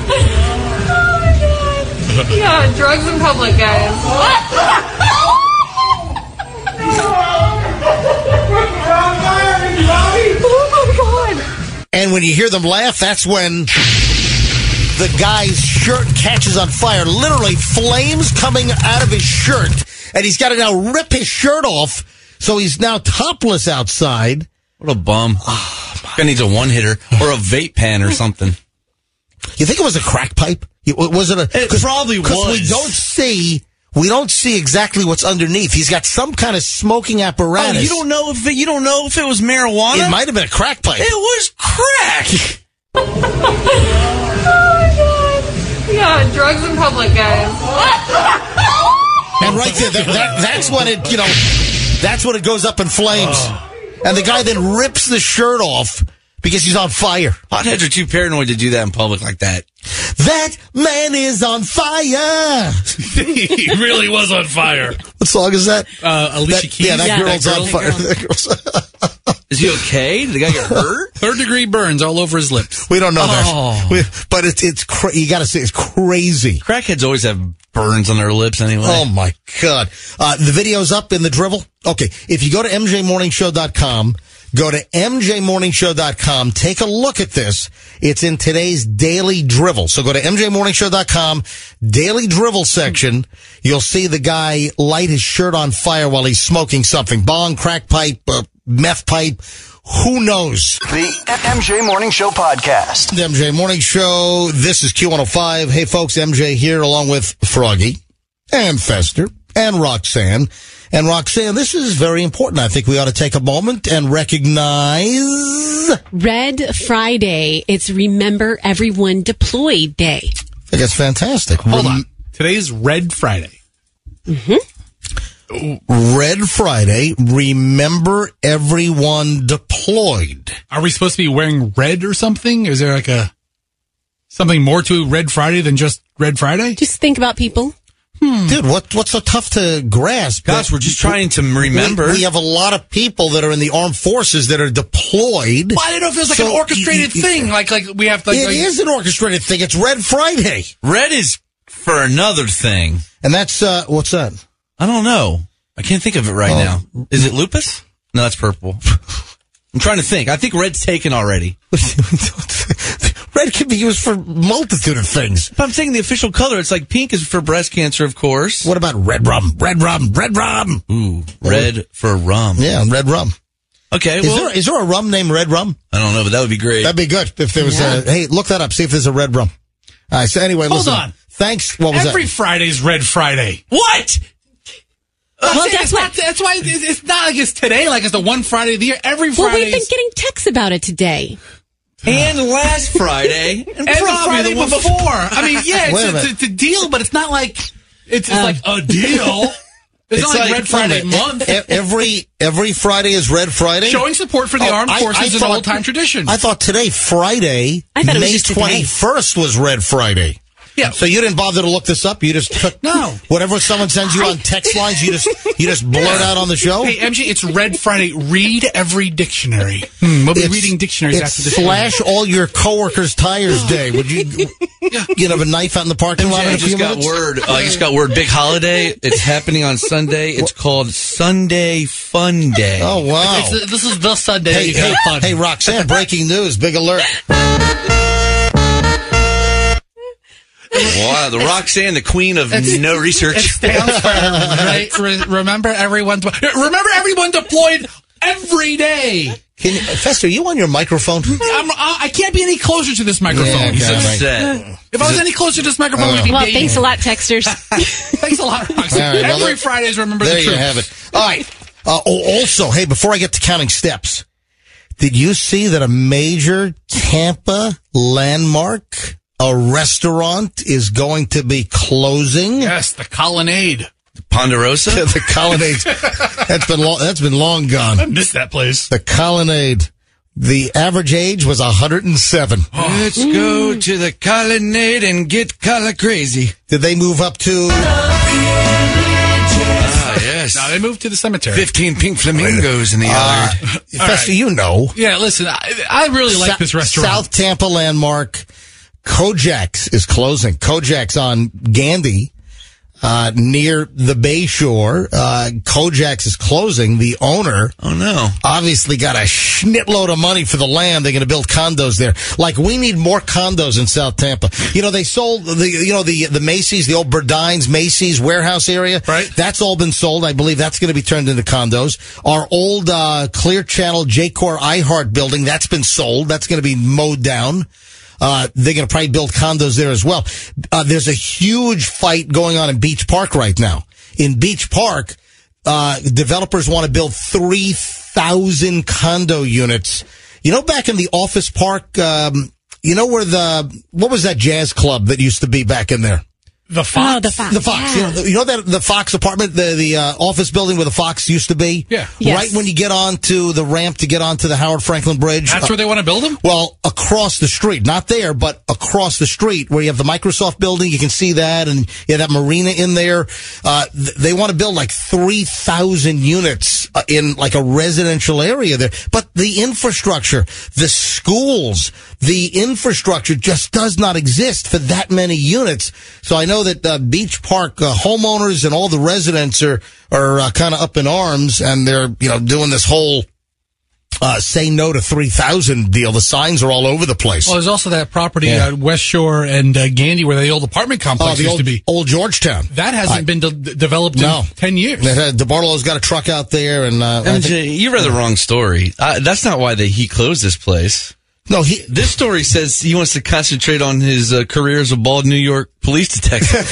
my God. Yeah, drugs in public, guys. Oh my God. And when you hear them laugh, that's when the guy's shirt catches on fire. Literally flames coming out of his shirt. And he's got to now rip his shirt off. So he's now topless outside. What a bum. Guy needs a one-hitter or a vape pen or something. You think it was a crack pipe? Was it a? It probably was. Because we don't see exactly what's underneath. He's got some kind of smoking apparatus. Oh, you don't know if it was marijuana? It might have been a crack pipe. It was crack. Yeah, drugs in public, guys. And right there, that's when that's when it goes up in flames. And the guy then rips the shirt off because he's on fire. Hotheads are too paranoid to do that in public like that. That man is on fire. He really was on fire. What song is that? Alicia Keys. Yeah, that girl's on fire. Is he okay? Did the guy get hurt? 3rd-degree burns all over his lips. We don't know that. But it's you got to say it's crazy. Crackheads always have burns on their lips anyway. Oh my God. The video's up in the drivel. Okay. If you go to MJMorningshow.com, go to MJMorningshow.com, take a look at this. It's in today's Daily Drivel. So go to MJMorningshow.com, Daily Drivel section. You'll see the guy light his shirt on fire while he's smoking something. Bong, crack pipe, meth pipe. Who knows? The MJ Morning Show podcast. The MJ Morning Show. This is Q105. Hey, folks, MJ here along with Froggy and Fester and Roxanne. And Roxanne, this is very important. I think we ought to take a moment and recognize Red Friday. It's Remember Everyone Deployed Day. I think that's fantastic. Hold on. Today's Red Friday. Mm-hmm. Red Friday, Remember Everyone Deployed. Are we supposed to be wearing red or something? Is there like something more to Red Friday than just Red Friday? Just think about people. Dude, what's so tough to grasp? Gosh, we're just trying to remember. We have a lot of people that are in the armed forces that are deployed. Well, I don't know if it's like an orchestrated thing. Like we have to. It is an orchestrated thing. It's Red Friday. Red is for another thing. And that's, what's that? I don't know. I can't think of it right now. Is it lupus? No, that's purple. I'm trying to think. I think red's taken already. Red can be used for a multitude of things. If I'm saying the official color, it's like pink is for breast cancer, of course. What about red rum? Red rum. Red rum. Ooh, red for rum. Yeah, red rum. Okay, is there a rum named Red Rum? I don't know, but that would be great. That'd be good if there was hey, look that up. See if there's a red rum. All right, so anyway, Hold on. Thanks. What was Every Friday's Red Friday. What? Well, that's why it's not like it's today, like it's the one Friday of the year. Every Friday. Well, we've been getting texts about it today. And last Friday. And the Friday before. I mean, yeah, Wait a minute. it's a deal, but it's not like it's like a deal. It's not like Red Friday month. Every Friday is Red Friday? Showing support for the armed forces is an old-time tradition. I thought today, Friday, I thought it was May just today. 21st was Red Friday. Yeah. So you didn't bother to look this up? You just took whatever someone sends you on text lines, you just blurt out on the show? Hey, MJ, it's Red Friday. Read every dictionary. We'll be reading dictionaries after this. Slash all your coworkers' tires day. Would you have a knife out in the parking lot in a few minutes? I just got word. Big holiday. It's happening on Sunday. It's called Sunday Fun Day. Oh, wow. This is the Sunday you got fun. Hey, Roxanne, breaking news. Big alert. Wow, the Roxanne, the queen of no research. It stands for, right? Remember everyone deployed every day. Fester, are you on your microphone? I can't be any closer to this microphone. He's upset. If I was any closer to this microphone, we'd be dating. Thanks a lot, texters. Thanks a lot, Roxanne. Right, every Friday's Remember the Truth. There you have it. All right. Also, hey, before I get to counting steps, did you see that a major Tampa landmark, a restaurant, is going to be closing? Yes, the Colonnade. Ponderosa? The Colonnade. That's been long gone. I missed that place. The Colonnade. The average age was 107. Let's go to the Colonnade and get color crazy. Did they move up to... Yes. No, they moved to the cemetery. 15 pink flamingos in the yard. Fester, you know. Yeah, listen, I really like this restaurant. South Tampa landmark. Kojak's is closing. Kojak's on Gandy, near the Bay Shore. Kojak's is closing. The owner, obviously got a schnitload of money for the land. They're going to build condos there. Like, we need more condos in South Tampa. You know, they sold the Macy's, the old Burdines Macy's warehouse area. Right. That's all been sold. I believe that's going to be turned into condos. Our old, Clear Channel J-Core iHeart building, that's been sold. That's going to be mowed down. They're going to probably build condos there as well. There's a huge fight going on in Beach Park right now. In Beach Park, developers want to build 3,000 condo units. You know, back in the Office Park, you know where what was that jazz club that used to be back in there? The Fox. Oh, the Fox. The Fox. Yeah. You know that the Fox apartment, the office building where the Fox used to be? Yeah. Yes. Right when you get onto the ramp to get onto the Howard Franklin Bridge. That's where they want to build them? Well, across the street. Not there, but across the street where you have the Microsoft building. You can see that, and you have that marina in there. They want to build like 3,000 units in like a residential area there. But the infrastructure, the schools, the infrastructure just does not exist for that many units. So I know that Beach Park homeowners and all the residents are kind of up in arms, and they're doing this whole say no to 3,000 deal. The signs are all over the place. Well, there's also that property at West Shore and Gandy where the old apartment complex used to be. Old Georgetown. That hasn't been developed in 10 years. DeBartolo's got a truck out there. And MJ, you read the wrong story. That's not why he closed this place. No, this story says he wants to concentrate on his career as a bald New York police detective.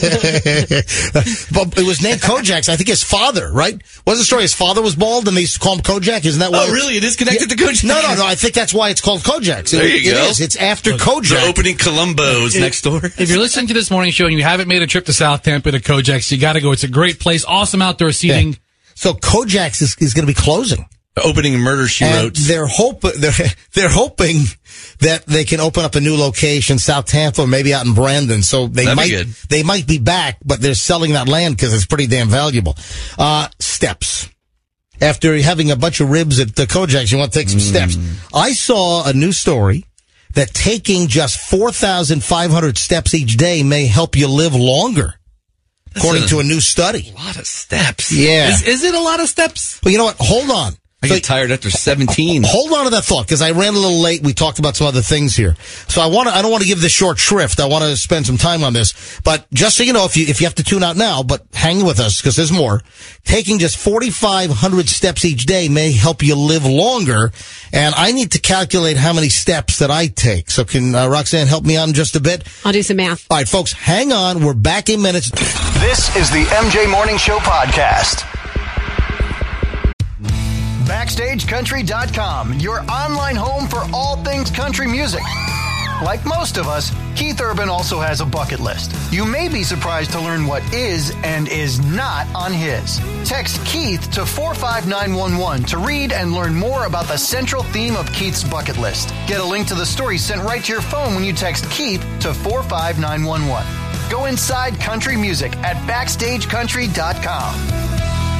But it was named Kojak's. I think his father, right? What's the story? His father was bald, and they used to call him Kojak. Isn't that why? Oh, really? It is connected to Kojak? No. I think that's why it's called Kojak's. There you go. It is. It's after Kojak. They're opening Columbo's next door. If you're listening to this morning show and you haven't made a trip to South Tampa to Kojak's, you got to go. It's a great place. Awesome outdoor seating. Yeah. So Kojak's is going to be closing. Opening Murder, She Wrote. They're hoping that they can open up a new location, South Tampa, maybe out in Brandon. So they might be back, but they're selling that land because it's pretty damn valuable. Steps. After having a bunch of ribs at the Kojak's, you want to take some steps. I saw a new story that taking just 4,500 steps each day may help you live longer. According to a new study. A lot of steps. Yeah. Is it a lot of steps? Well, you know what? Hold on. I get tired after 17. Hold on to that thought, because I ran a little late. We talked about some other things here. So I don't want to give this short shrift. I want to spend some time on this. But just so you know, if you have to tune out now, but hang with us, because there's more. Taking just 4,500 steps each day may help you live longer. And I need to calculate how many steps that I take. So can Roxanne help me out in just a bit? I'll do some math. All right, folks, hang on. We're back in minutes. This is the MJ Morning Show podcast. BackstageCountry.com, your online home for all things country music. Like most of us, Keith Urban also has a bucket list. You may be surprised to learn what is and is not on his. Text Keith to 45911 to read and learn more about the central theme of Keith's bucket list. Get a link to the story sent right to your phone when you text Keith to 45911. Go inside country music at BackstageCountry.com.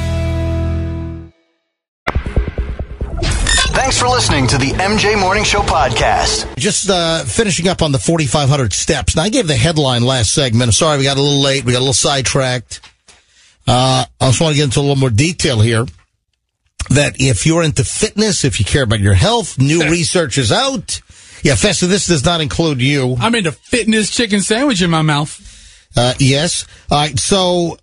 Thanks for listening to the MJ Morning Show podcast. Just finishing up on the 4,500 steps. Now, I gave the headline last segment. I'm sorry we got a little late. We got a little sidetracked. I just want to get into a little more detail here. That if you're into fitness, if you care about your health, new research is out. Yeah, Fester, this does not include you. I'm into fitness chicken sandwich in my mouth. Yes. All right. So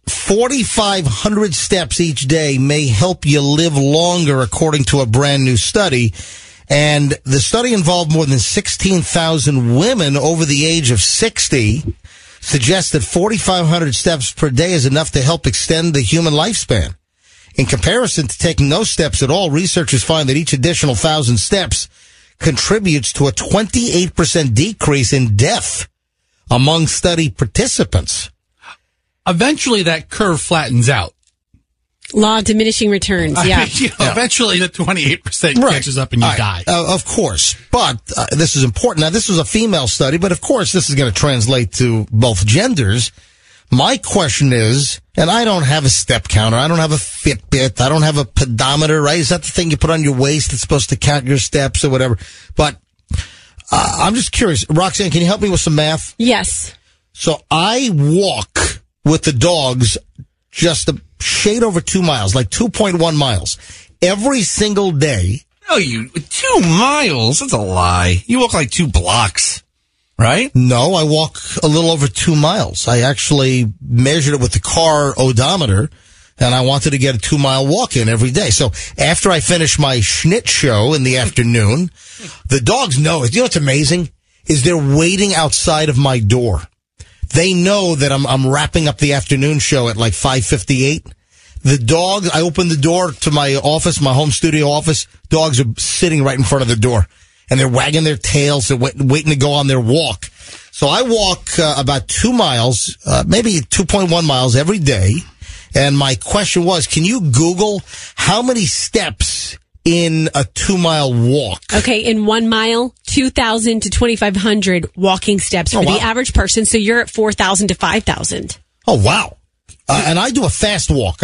4,500 steps each day may help you live longer, according to a brand new study. And the study involved more than 16,000 women over the age of 60, suggests that 4,500 steps per day is enough to help extend the human lifespan. In comparison to taking no steps at all, researchers find that each additional 1,000 steps contributes to a 28% decrease in death among study participants. Eventually, that curve flattens out. Law of diminishing returns, yeah. Eventually, the 28% catches up and you die. Of course. But this is important. Now, this was a female study, but of course, this is going to translate to both genders. My question is, and I don't have a step counter, I don't have a Fitbit, I don't have a pedometer, right? Is that the thing you put on your waist that's supposed to count your steps or whatever? But I'm just curious. Roxanne, can you help me with some math? Yes. So I walk with the dogs just a shade over 2 miles, like 2.1 miles, every single day. No, 2 miles? That's a lie. You walk like 2 blocks, right? No, I walk a little over 2 miles. I actually measured it with the car odometer, and I wanted to get a 2 mile walk in every day. So after I finish my Schnitz show in the afternoon, the dogs know it. You know what's amazing? Is they're waiting outside of my door. They know that I'm wrapping up the afternoon show at like 5:58. The dogs, I open the door to my office, my home studio office. Dogs are sitting right in front of the door, and they're wagging their tails. They're waiting to go on their walk. So I walk about 2 miles, maybe 2.1 miles every day. And my question was, can you Google how many steps in a 2 mile walk? Okay, in 1 mile, 2,000 to 2,500 walking steps for the average person. So you're at 4,000 to 5,000. Oh, wow. And I do a fast walk.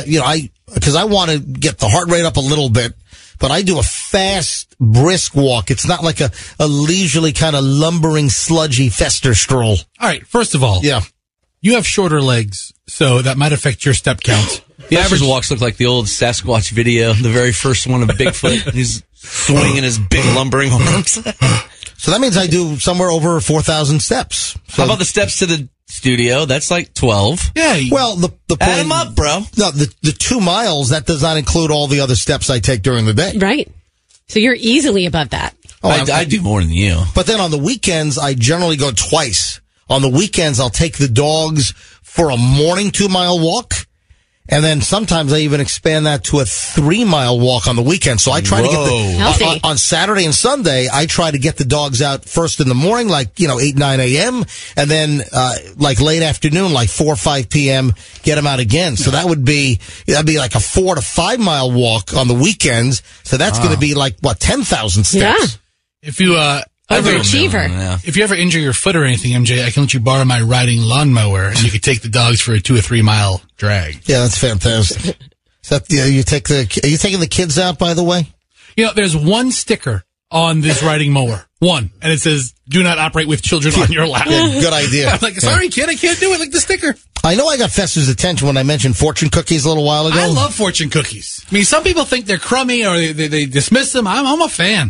Because I want to get the heart rate up a little bit, but I do a fast, brisk walk. It's not like a leisurely kind of lumbering, sludgy Fester stroll. All right, first of all. Yeah. You have shorter legs, so that might affect your step count. The average walks look like the old Sasquatch video, the very first one of Bigfoot. He's swinging his big lumbering arms. So that means I do somewhere over 4,000 steps. So how about the steps to the studio? That's like 12. Yeah. Well, the point, add them up, bro. No, the 2 miles, that does not include all the other steps I take during the day. Right. So you're easily above that. Oh, I do more than you. But then on the weekends, I generally go twice. On the weekends, I'll take the dogs for a morning 2 mile walk. And then sometimes I even expand that to a 3 mile walk on the weekend. So I try to get on Saturday and Sunday, I try to get the dogs out first in the morning, like, 8, 9 a.m. And then, like late afternoon, like 4 or 5 p.m., get them out again. So that'd be like a 4 to 5 mile walk on the weekends. So that's going to be like, 10,000 steps. Yeah. If you, overachiever. If you ever injure your foot or anything, MJ, I can let you borrow my riding lawnmower, and you could take the dogs for a 2 or 3 mile drag. Yeah, that's fantastic. Are you taking the kids out, by the way? There's one sticker on this riding mower. One. And it says, do not operate with children on your lap. Yeah, good idea. I'm like, sorry, kid, I can't do it. Like the sticker. I know I got Fester's attention when I mentioned fortune cookies a little while ago. I love fortune cookies. I mean, some people think they're crummy or they dismiss them. I'm a fan.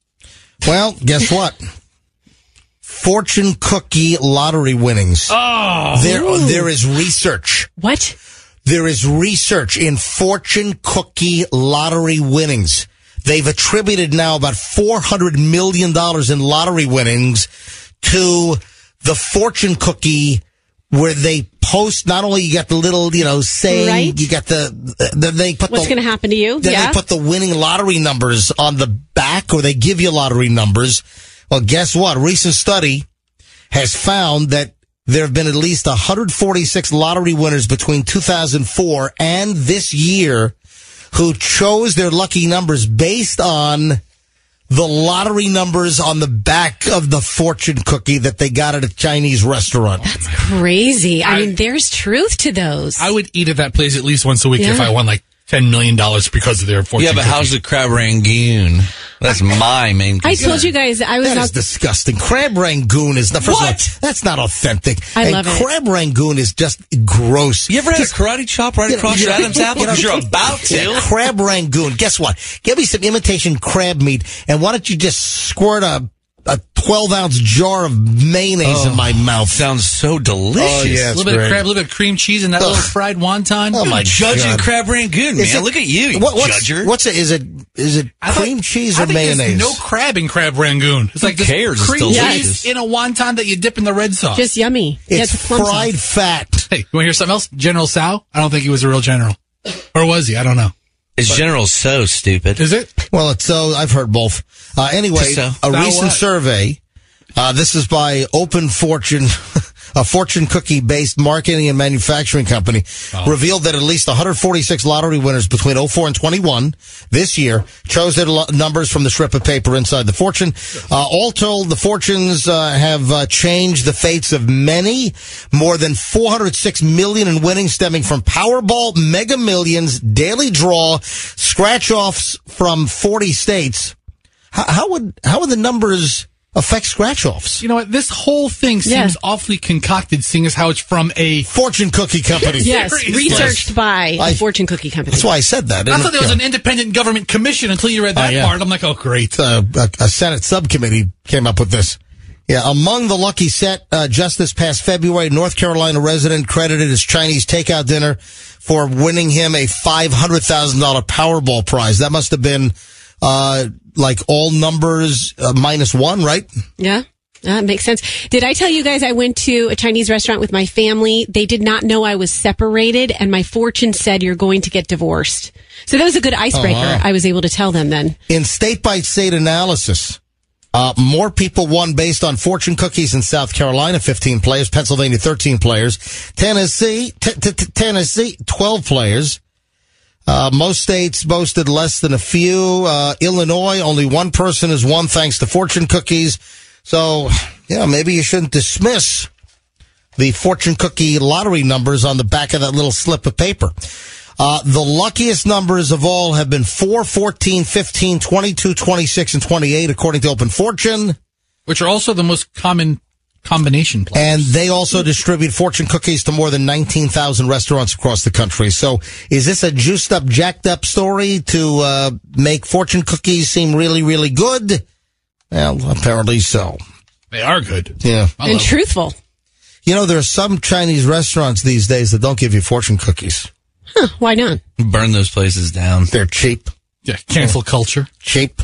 Well, guess what? Fortune cookie lottery winnings. Oh. There is research. What? There is research in fortune cookie lottery winnings. They've attributed now about $400 million in lottery winnings to the fortune cookie, where they post, not only you got the little, saying, right. You got they put what's going to happen to you? Then they put the winning lottery numbers on the back, or they give you lottery numbers. Well, guess what? A recent study has found that there have been at least 146 lottery winners between 2004 and this year who chose their lucky numbers based on the lottery numbers on the back of the fortune cookie that they got at a Chinese restaurant. That's crazy. I mean, there's truth to those. I would eat at that place at least once a week if I won like $10 million because of their fortune Yeah, but cookie. how's the crab rangoon? That's my main concern. I told you guys I was That is disgusting. Crab rangoon is not. First of all, that's not authentic. I love it. Crab rangoon is just gross. You ever had a karate chop right across your Adam's apple? Because you're about to. Yeah, crab rangoon. Guess what? Get me some imitation crab meat, and why don't you just squirt a 12-ounce jar of mayonnaise in my mouth? Sounds so delicious. Oh, yeah, a little bit of crab, a little bit of cream cheese, and that little fried wonton. Oh, my judging God. crab rangoon, man. Look at you, judger. What's it? Is it cream cheese or I think mayonnaise? there's no crab in crab rangoon. It's like this cares? It's cream delicious. cheese in a wonton that you dip in the red sauce. Just yummy. It's plum fried sauce. fat. Hey, you want to hear something else? General Tsao? I don't think he was a real general. Or was he? I don't know. Is General so stupid? Is it? Well, it's so. I've heard both. Anyway, So. a Now recent what? survey. This is by Open Fortune, a fortune cookie-based marketing and manufacturing company, revealed that at least 146 lottery winners between 04 and 21 this year chose their numbers from the strip of paper inside the fortune. All told, the fortunes have changed the fates of many. More than 406 million in winnings stemming from Powerball, Mega Millions, Daily Draw, scratch-offs from 40 states. How would the numbers affect scratch-offs? You know what? This whole thing seems awfully concocted, seeing as how it's from a fortune cookie company. Yes, researched by a fortune cookie company. That's why I said that. I thought there was an independent government commission until you read that part. I'm like, oh, great. A Senate subcommittee came up with this. Yeah, among the lucky set, just this past February, North Carolina resident credited his Chinese takeout dinner for winning him a $500,000 Powerball prize. That must have been like all numbers -1, right? Yeah. That makes sense. Did I tell you guys I went to a Chinese restaurant with my family? They did not know I was separated, and my fortune said you're going to get divorced. So that was a good icebreaker. I was able to tell them then. In state-by-state analysis, more people won based on fortune cookies in South Carolina, 15 players, Pennsylvania, 13 players, Tennessee, 12 players. Most states boasted less than a few. Illinois, only one person has won thanks to fortune cookies. So, yeah, maybe you shouldn't dismiss the fortune cookie lottery numbers on the back of that little slip of paper. The luckiest numbers of all have been 4, 14, 15, 22, 26, and 28, according to Open Fortune. Which are also the most common combination players. And they also distribute fortune cookies to more than 19,000 restaurants across the country. So is this a juiced up, jacked up story to make fortune cookies seem really, really good? Well, apparently so. They are good. Yeah. And truthful. You know, there are some Chinese restaurants these days that don't give you fortune cookies. Huh, why not? Burn those places down. They're cheap. Yeah, cancel culture. Cheap.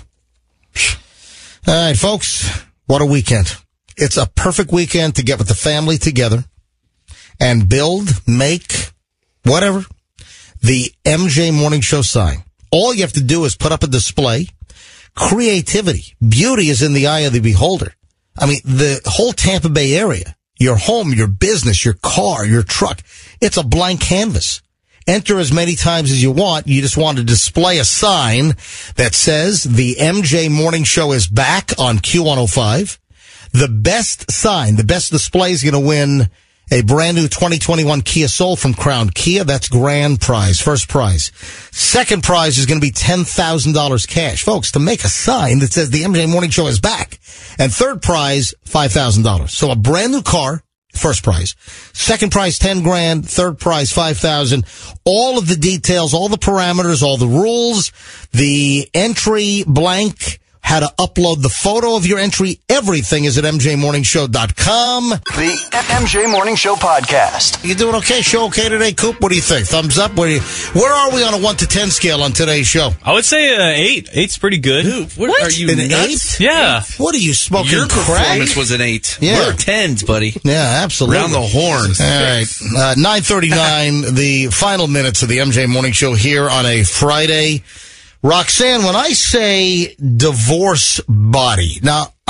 All right, folks, what a weekend. It's a perfect weekend to get with the family together and build, make, whatever, the MJ Morning Show sign. All you have to do is put up a display. Creativity, beauty is in the eye of the beholder. I mean, the whole Tampa Bay area, your home, your business, your car, your truck, it's a blank canvas. Enter as many times as you want. You just want to display a sign that says the MJ Morning Show is back on Q105. The best sign, the best display is going to win a brand new 2021 Kia Soul from Crown Kia. That's grand prize, first prize. Second prize is going to be $10,000 cash. Folks, to make a sign that says the MJ Morning Show is back. And third prize, $5,000. So a brand new car, first prize. Second prize, 10 grand. Third prize, 5,000. All of the details, all the parameters, all the rules, the entry blank, how to upload the photo of your entry. Everything is at mjmorningshow.com. The MJ Morning Show podcast. You doing okay? Show okay today, Coop? What do you think? Thumbs up? Where are we on a 1 to 10 scale on today's show? I would say 8. 8's pretty good. Dude, what? Are you An nuts? 8? Yeah. What are you smoking? Your crack? performance was an 8. Yeah. We're 10s, buddy. Yeah, absolutely. Round the horns. All right. 9:39, the final minutes of the MJ Morning Show here on a Friday. Roxanne, when I say divorce body, now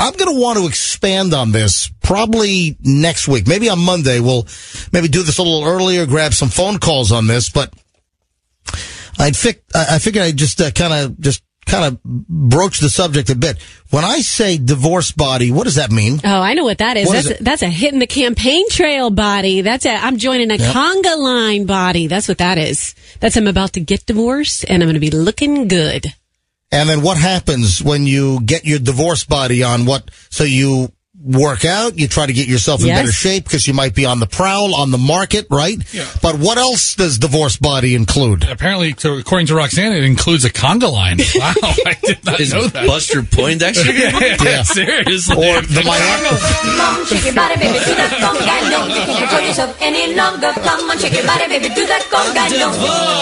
I'm going to want to expand on this probably next week. Maybe on Monday we'll maybe do this a little earlier, grab some phone calls on this. But I figured I'd just kind of broach the subject a bit. When I say divorce body, what does that mean? Oh, I know what that is. That's a hitting the campaign trail body. I'm joining a conga line body. That's what that is. That's I'm about to get divorced and I'm going to be looking good. And then what happens when you get your divorce body on? So you work out, you try to get yourself in better shape because you might be on the prowl, on the market, right? Yeah. But what else does divorce body include? Apparently, according to Roxanne, it includes a conga line. Wow, I did not know that. Buster Poindexter? Yeah, seriously. Or the Come on, shake your body, baby, do that conga. No, you can't control yourself any longer. Come on, shake your body, baby, do that conga. No,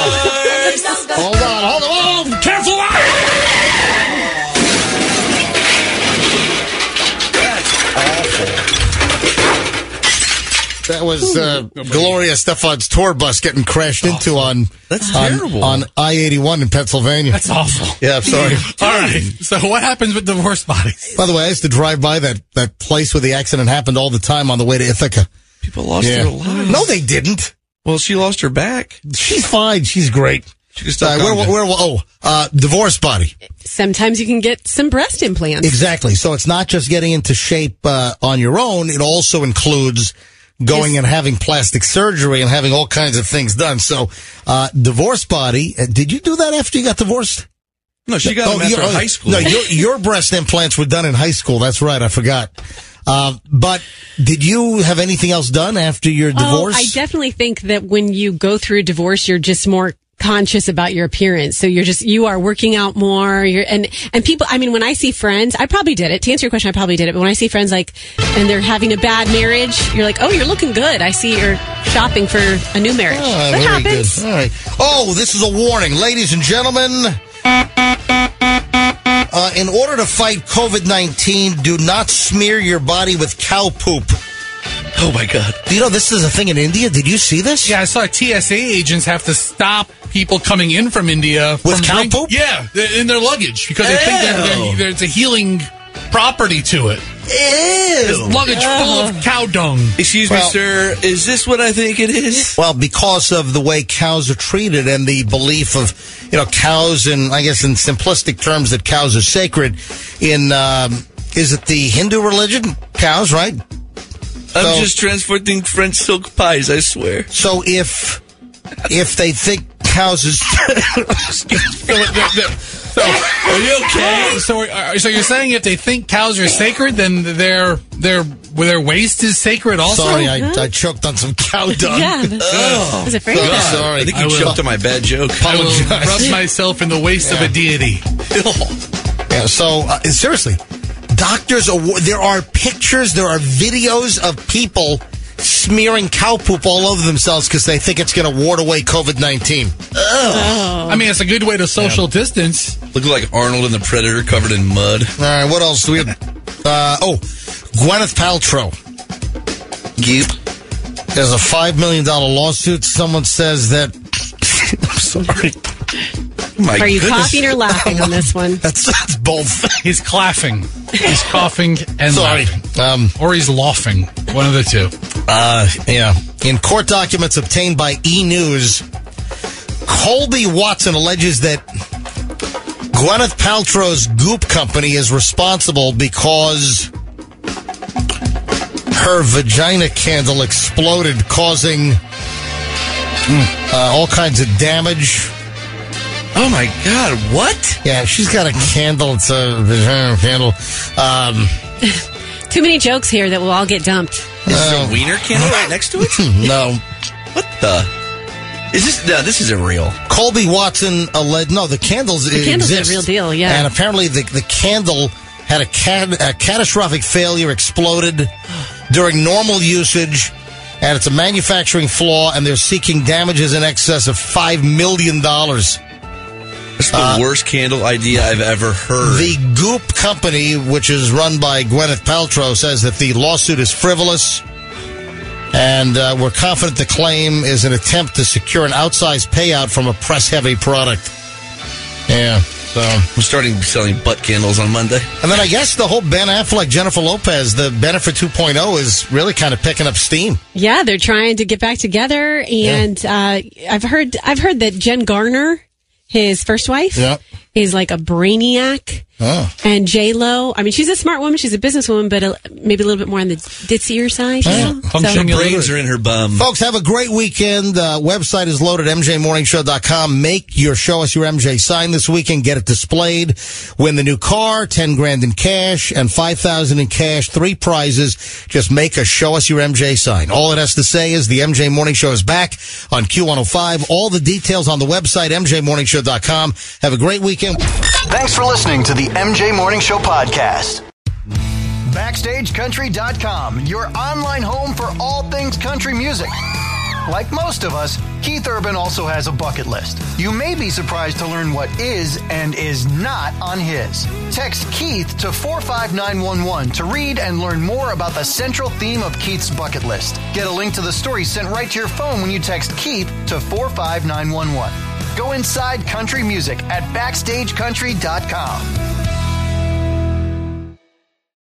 Hold on. Careful! That was Gloria Stefan's tour bus getting crashed into on I-81 in Pennsylvania. That's awful. Yeah, I'm sorry. All right. So what happens with divorce bodies? By the way, I used to drive by that place where the accident happened all the time on the way to Ithaca. People lost their lives. No, they didn't. Well, she lost her back. She's fine. She's great. Divorce body. Sometimes you can get some breast implants. Exactly. So it's not just getting into shape on your own. It also includes going and having plastic surgery and having all kinds of things done. So, divorce body. Did you do that after you got divorced? No, she got them after high school. No, your breast implants were done in high school. That's right. I forgot. But did you have anything else done after your divorce? I definitely think that when you go through a divorce, you're just more conscious about your appearance. So you are working out more. And people, I mean, when I see friends, I probably did it. To answer your question, I probably did it. But when I see friends and they're having a bad marriage, you're like, oh, you're looking good. I see you're shopping for a new marriage. Oh, that happens. Good. All right. Oh, this is a warning. Ladies and gentlemen, in order to fight COVID-19, do not smear your body with cow poop. Oh, my God. Do you know this is a thing in India? Did you see this? Yeah, I saw TSA agents have to stop people coming in from India with cow poop? Yeah, in their luggage because they think there's a healing property to it. Ew. Luggage full of cow dung. Excuse me, sir. Is this what I think it is? Well, because of the way cows are treated and the belief of, cows, and I guess in simplistic terms that cows are sacred in, is it the Hindu religion? Cows, right? I'm just transporting French silk pies, I swear. So if they think cows is... Are you okay? So you're saying if they think cows are sacred, then their waste is sacred also? Sorry, I choked on some cow dung. Yeah. I was afraid of that. Sorry. I think you choked on my bad joke. I will rub myself in the waste of a deity. Yeah, so, seriously, doctors, there are pictures, there are videos of people smearing cow poop all over themselves because they think it's going to ward away COVID-19. I mean, it's a good way to social distance. Look like Arnold and the Predator covered in mud. All right, what else do we have? Gwyneth Paltrow. Yep. There's a $5 million lawsuit. Someone says that... I'm sorry. Are you coughing or laughing on this one? That's both. He's clapping. He's coughing and laughing. Or he's laughing. One of the two. Yeah. In court documents obtained by E! News, Colby Watson alleges that Gwyneth Paltrow's Goop company is responsible because her vagina candle exploded, causing all kinds of damage. Oh, my God. What? Yeah, she's got a candle. It's a vagina candle. Too many jokes here that will all get dumped. Is there a wiener candle right next to it? No. What the? Is this? No, this isn't real. Colby Watson alleged... No, the candles exist. The candle's a real deal, yeah. And apparently the candle had a catastrophic failure, exploded during normal usage, and it's a manufacturing flaw, and they're seeking damages in excess of $5 million. That's the worst candle idea I've ever heard. The Goop company, which is run by Gwyneth Paltrow, says that the lawsuit is frivolous, and we're confident the claim is an attempt to secure an outsized payout from a press-heavy product. Yeah. So I'm starting selling butt candles on Monday. And then I guess the whole Ben Affleck, Jennifer Lopez, the Benefit 2.0 is really kind of picking up steam. Yeah, they're trying to get back together, and I've heard that Jen Garner, his first wife, is like a brainiac. Oh. And J-Lo, I mean, she's a smart woman. She's a businesswoman, but maybe a little bit more on the ditzier side. You know? Her brains are in her bum. Folks, have a great weekend. Website is loaded at mjmorningshow.com. Make your Show Us Your MJ sign this weekend. Get it displayed. Win the new car, $10,000 in cash, and $5,000 in cash. 3 prizes. Just make a Show Us Your MJ sign. All it has to say is the MJ Morning Show is back on Q105. All the details on the website, mjmorningshow.com. Have a great weekend. Thanks for listening to the MJ Morning Show podcast. BackstageCountry.com, your online home for all things country music. Like most of us, Keith Urban also has a bucket list. You may be surprised to learn what is and is not on his. Text Keith to 45911 to read and learn more about the central theme of Keith's bucket list. Get a link to the story sent right to your phone when you text Keith to 45911. Go inside country music at BackstageCountry.com.